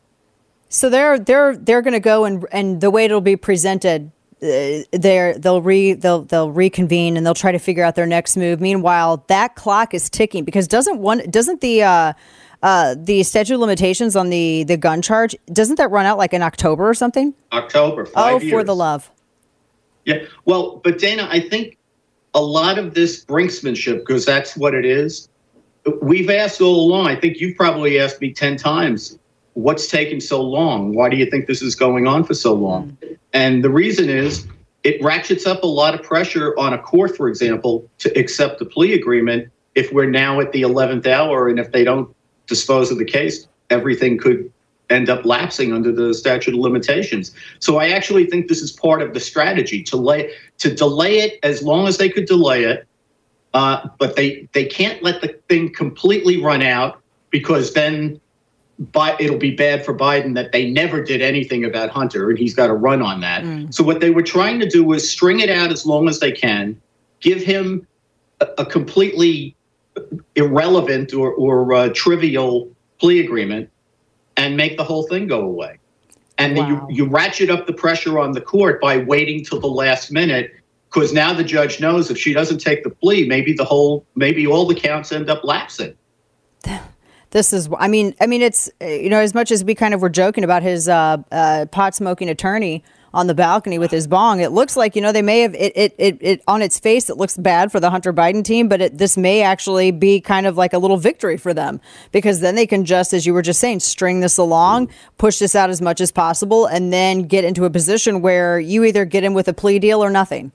[SPEAKER 1] So they're they're they're going to go and and the way it'll be presented, uh, they're they'll re they'll they'll reconvene and they'll try to figure out their next move. Meanwhile, that clock is ticking because doesn't one doesn't the uh, uh, the statute of limitations on the the gun charge, doesn't that run out like in October or something?
[SPEAKER 20] October, five
[SPEAKER 1] oh,
[SPEAKER 20] years.
[SPEAKER 1] for the love.
[SPEAKER 20] Yeah. Well, but Dana, I think a lot of this brinksmanship, because that's what it is. We've asked all along. I think you've probably asked me ten times, what's taking so long? Why do you think this is going on for so long? Mm. And the reason is it ratchets up a lot of pressure on a court, for example, to accept the plea agreement if we're now at the eleventh hour, and if they don't dispose of the case, everything could end up lapsing under the statute of limitations. So I actually think this is part of the strategy to lay to delay it as long as they could delay it. Uh, but they, they can't let the thing completely run out, because then Bi- it'll be bad for Biden that they never did anything about Hunter, and he's got to run on that. Mm. So what they were trying to do was string it out as long as they can, give him a, a completely irrelevant or, or uh, trivial plea agreement, and make the whole thing go away. And wow. then you, you ratchet up the pressure on the court by waiting till the last minute, because now the judge knows if she doesn't take the plea, maybe the whole, maybe all the counts end up lapsing.
[SPEAKER 1] This is, I mean, I mean, it's, you know, as much as we kind of were joking about his uh, uh, pot smoking attorney on the balcony with his bong, it looks like, you know, they may have it, it, it, it on its face, it looks bad for the Hunter Biden team, but it, this may actually be kind of like a little victory for them, because then they can just, as you were just saying, string this along, push this out as much as possible, and then get into a position where you either get in with a plea deal or nothing.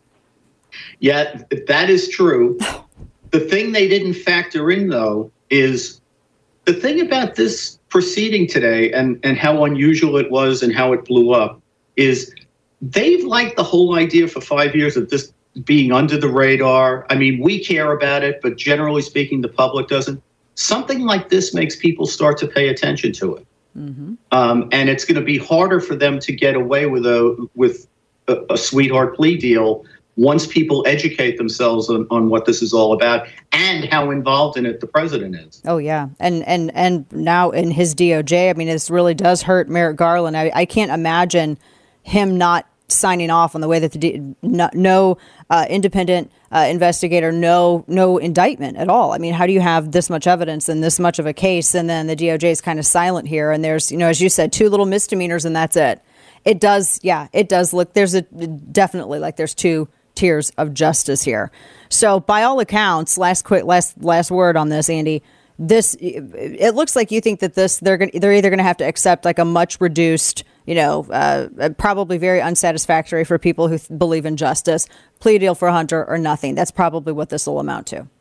[SPEAKER 20] Yeah, that is true. The thing they didn't factor in, though, is the thing about this proceeding today and, and how unusual it was and how it blew up is they've liked the whole idea for five years of this being under the radar. I mean, we care about it, but generally speaking, the public doesn't. Something like this makes people start to pay attention to it. Mm-hmm. Um, and it's going to be harder for them to get away with a with a, a sweetheart plea deal once people educate themselves on, on what this is all about and how involved in it the president is.
[SPEAKER 1] Oh, yeah. And and and now in his D O J, I mean, this really does hurt Merrick Garland. I, I can't imagine him not signing off on the way that the D, no, no uh, independent uh, investigator, no no indictment at all. I mean, how do you have this much evidence and this much of a case, and then the D O J is kind of silent here, and there's, you know, as you said, two little misdemeanors and that's it. It does, yeah, it does look, there's a definitely like there's two tiers of justice here. So by all accounts, last quick last last word on this, Andy, this it looks like you think that this they're going they're either going to have to accept like a much reduced, you know, uh, probably very unsatisfactory for people who th- believe in justice, plea deal for Hunter or nothing. That's probably what this will amount to.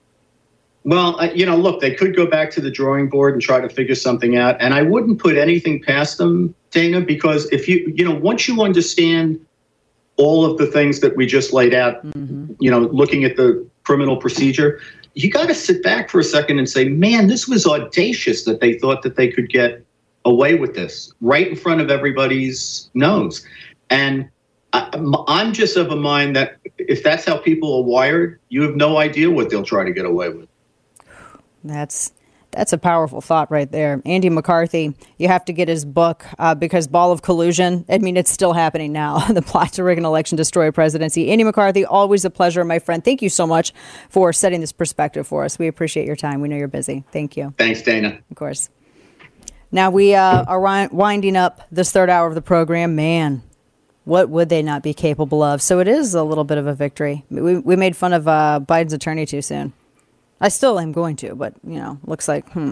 [SPEAKER 20] Well, uh, you know, look, they could go back to the drawing board and try to figure something out. And I wouldn't put anything past them, Dana, because if you, you know, once you understand all of the things that we just laid out, mm-hmm. you know, looking at the criminal procedure, you got to sit back for a second and say, man, this was audacious that they thought that they could get away with this right in front of everybody's nose. And I, I'm just of a mind that if that's how people are wired, you have no idea what they'll try to get away with.
[SPEAKER 1] That's that's a powerful thought right there. Andy McCarthy, you have to get his book uh, because Ball of Collusion, I mean, it's still happening now. The plot to rig an election, destroy a presidency. Andy McCarthy, always a pleasure, my friend. Thank you so much for setting this perspective for us. We appreciate your time. We know you're busy. Thank you.
[SPEAKER 20] Thanks, Dana.
[SPEAKER 1] Of course. Now we uh, are wi- winding up this third hour of the program. Man, what would they not be capable of? So it is a little bit of a victory. We, we made fun of uh, Biden's attorney too soon. I still am going to, but, you know, looks like, hmm.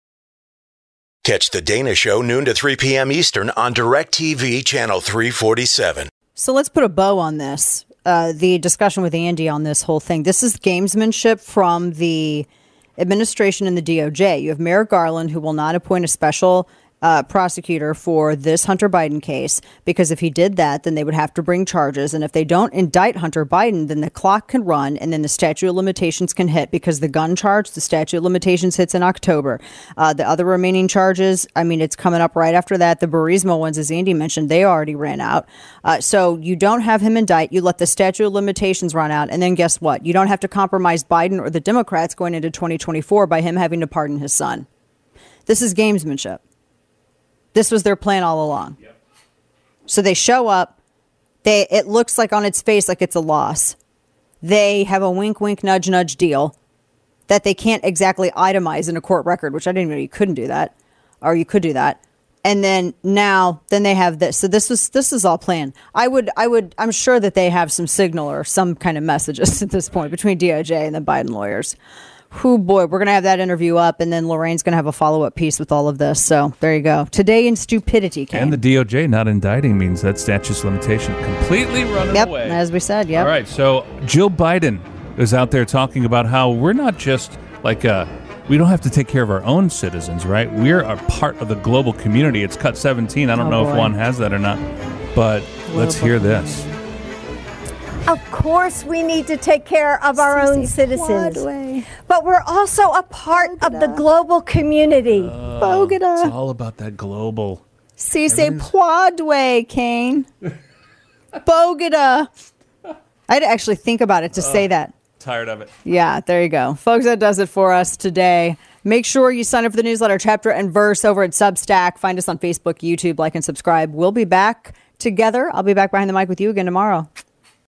[SPEAKER 6] Catch the Dana Show noon to three p.m. Eastern on DirecTV Channel three forty-seven.
[SPEAKER 1] So let's put a bow on this, uh, the discussion with Andy on this whole thing. This is gamesmanship from the administration and the D O J. You have Merrick Garland, who will not appoint a special Uh, prosecutor for this Hunter Biden case, because if he did that, then they would have to bring charges. And if they don't indict Hunter Biden, then the clock can run and then the statute of limitations can hit, because the gun charge, the statute of limitations hits in October. Uh, the other remaining charges, I mean, it's coming up right after that. The Burisma ones, as Andy mentioned, they already ran out. Uh, so you don't have him indict. You let the statute of limitations run out. And then guess what? You don't have to compromise Biden or the Democrats going into twenty twenty-four by him having to pardon his son. This is gamesmanship. This was their plan all along. Yep. So they show up. They it looks like on its face like it's a loss. They have a wink, wink, nudge, nudge deal that they can't exactly itemize in a court record, which I didn't even know you couldn't do that, or you could do that. And then now, then they have this. So this was this is all planned. I would, I would, I'm sure that they have some signal or some kind of messages at this point between D O J and the Biden lawyers. Who boy, we're going to have that interview up, and then Lorraine's going to have a follow-up piece with all of this. So there you go. Today in stupidity, Kane.
[SPEAKER 3] And the D O J not indicting means that statute's limitation completely running
[SPEAKER 1] yep,
[SPEAKER 3] away.
[SPEAKER 1] As we said, yeah.
[SPEAKER 3] All right, so Jill Biden is out there talking about how we're not just like a, we don't have to take care of our own citizens, right? We're a part of the global community. It's cut seventeen. I don't
[SPEAKER 1] Oh,
[SPEAKER 3] know
[SPEAKER 1] boy.
[SPEAKER 3] if Juan has that or not, but let's hear this.
[SPEAKER 21] Of course, we need to take care of our own citizens, but we're also a part of the global community.
[SPEAKER 3] Uh, it's all about that global.
[SPEAKER 1] Cisse Poidway, Kane. Bogota. I had to actually think about it to say that.
[SPEAKER 3] Tired of it.
[SPEAKER 1] Yeah, there you go. Folks, that does it for us today. Make sure you sign up for the newsletter, Chapter and Verse, over at Substack. Find us on Facebook, YouTube, like, and subscribe. We'll be back together. I'll be back behind the mic with you again tomorrow.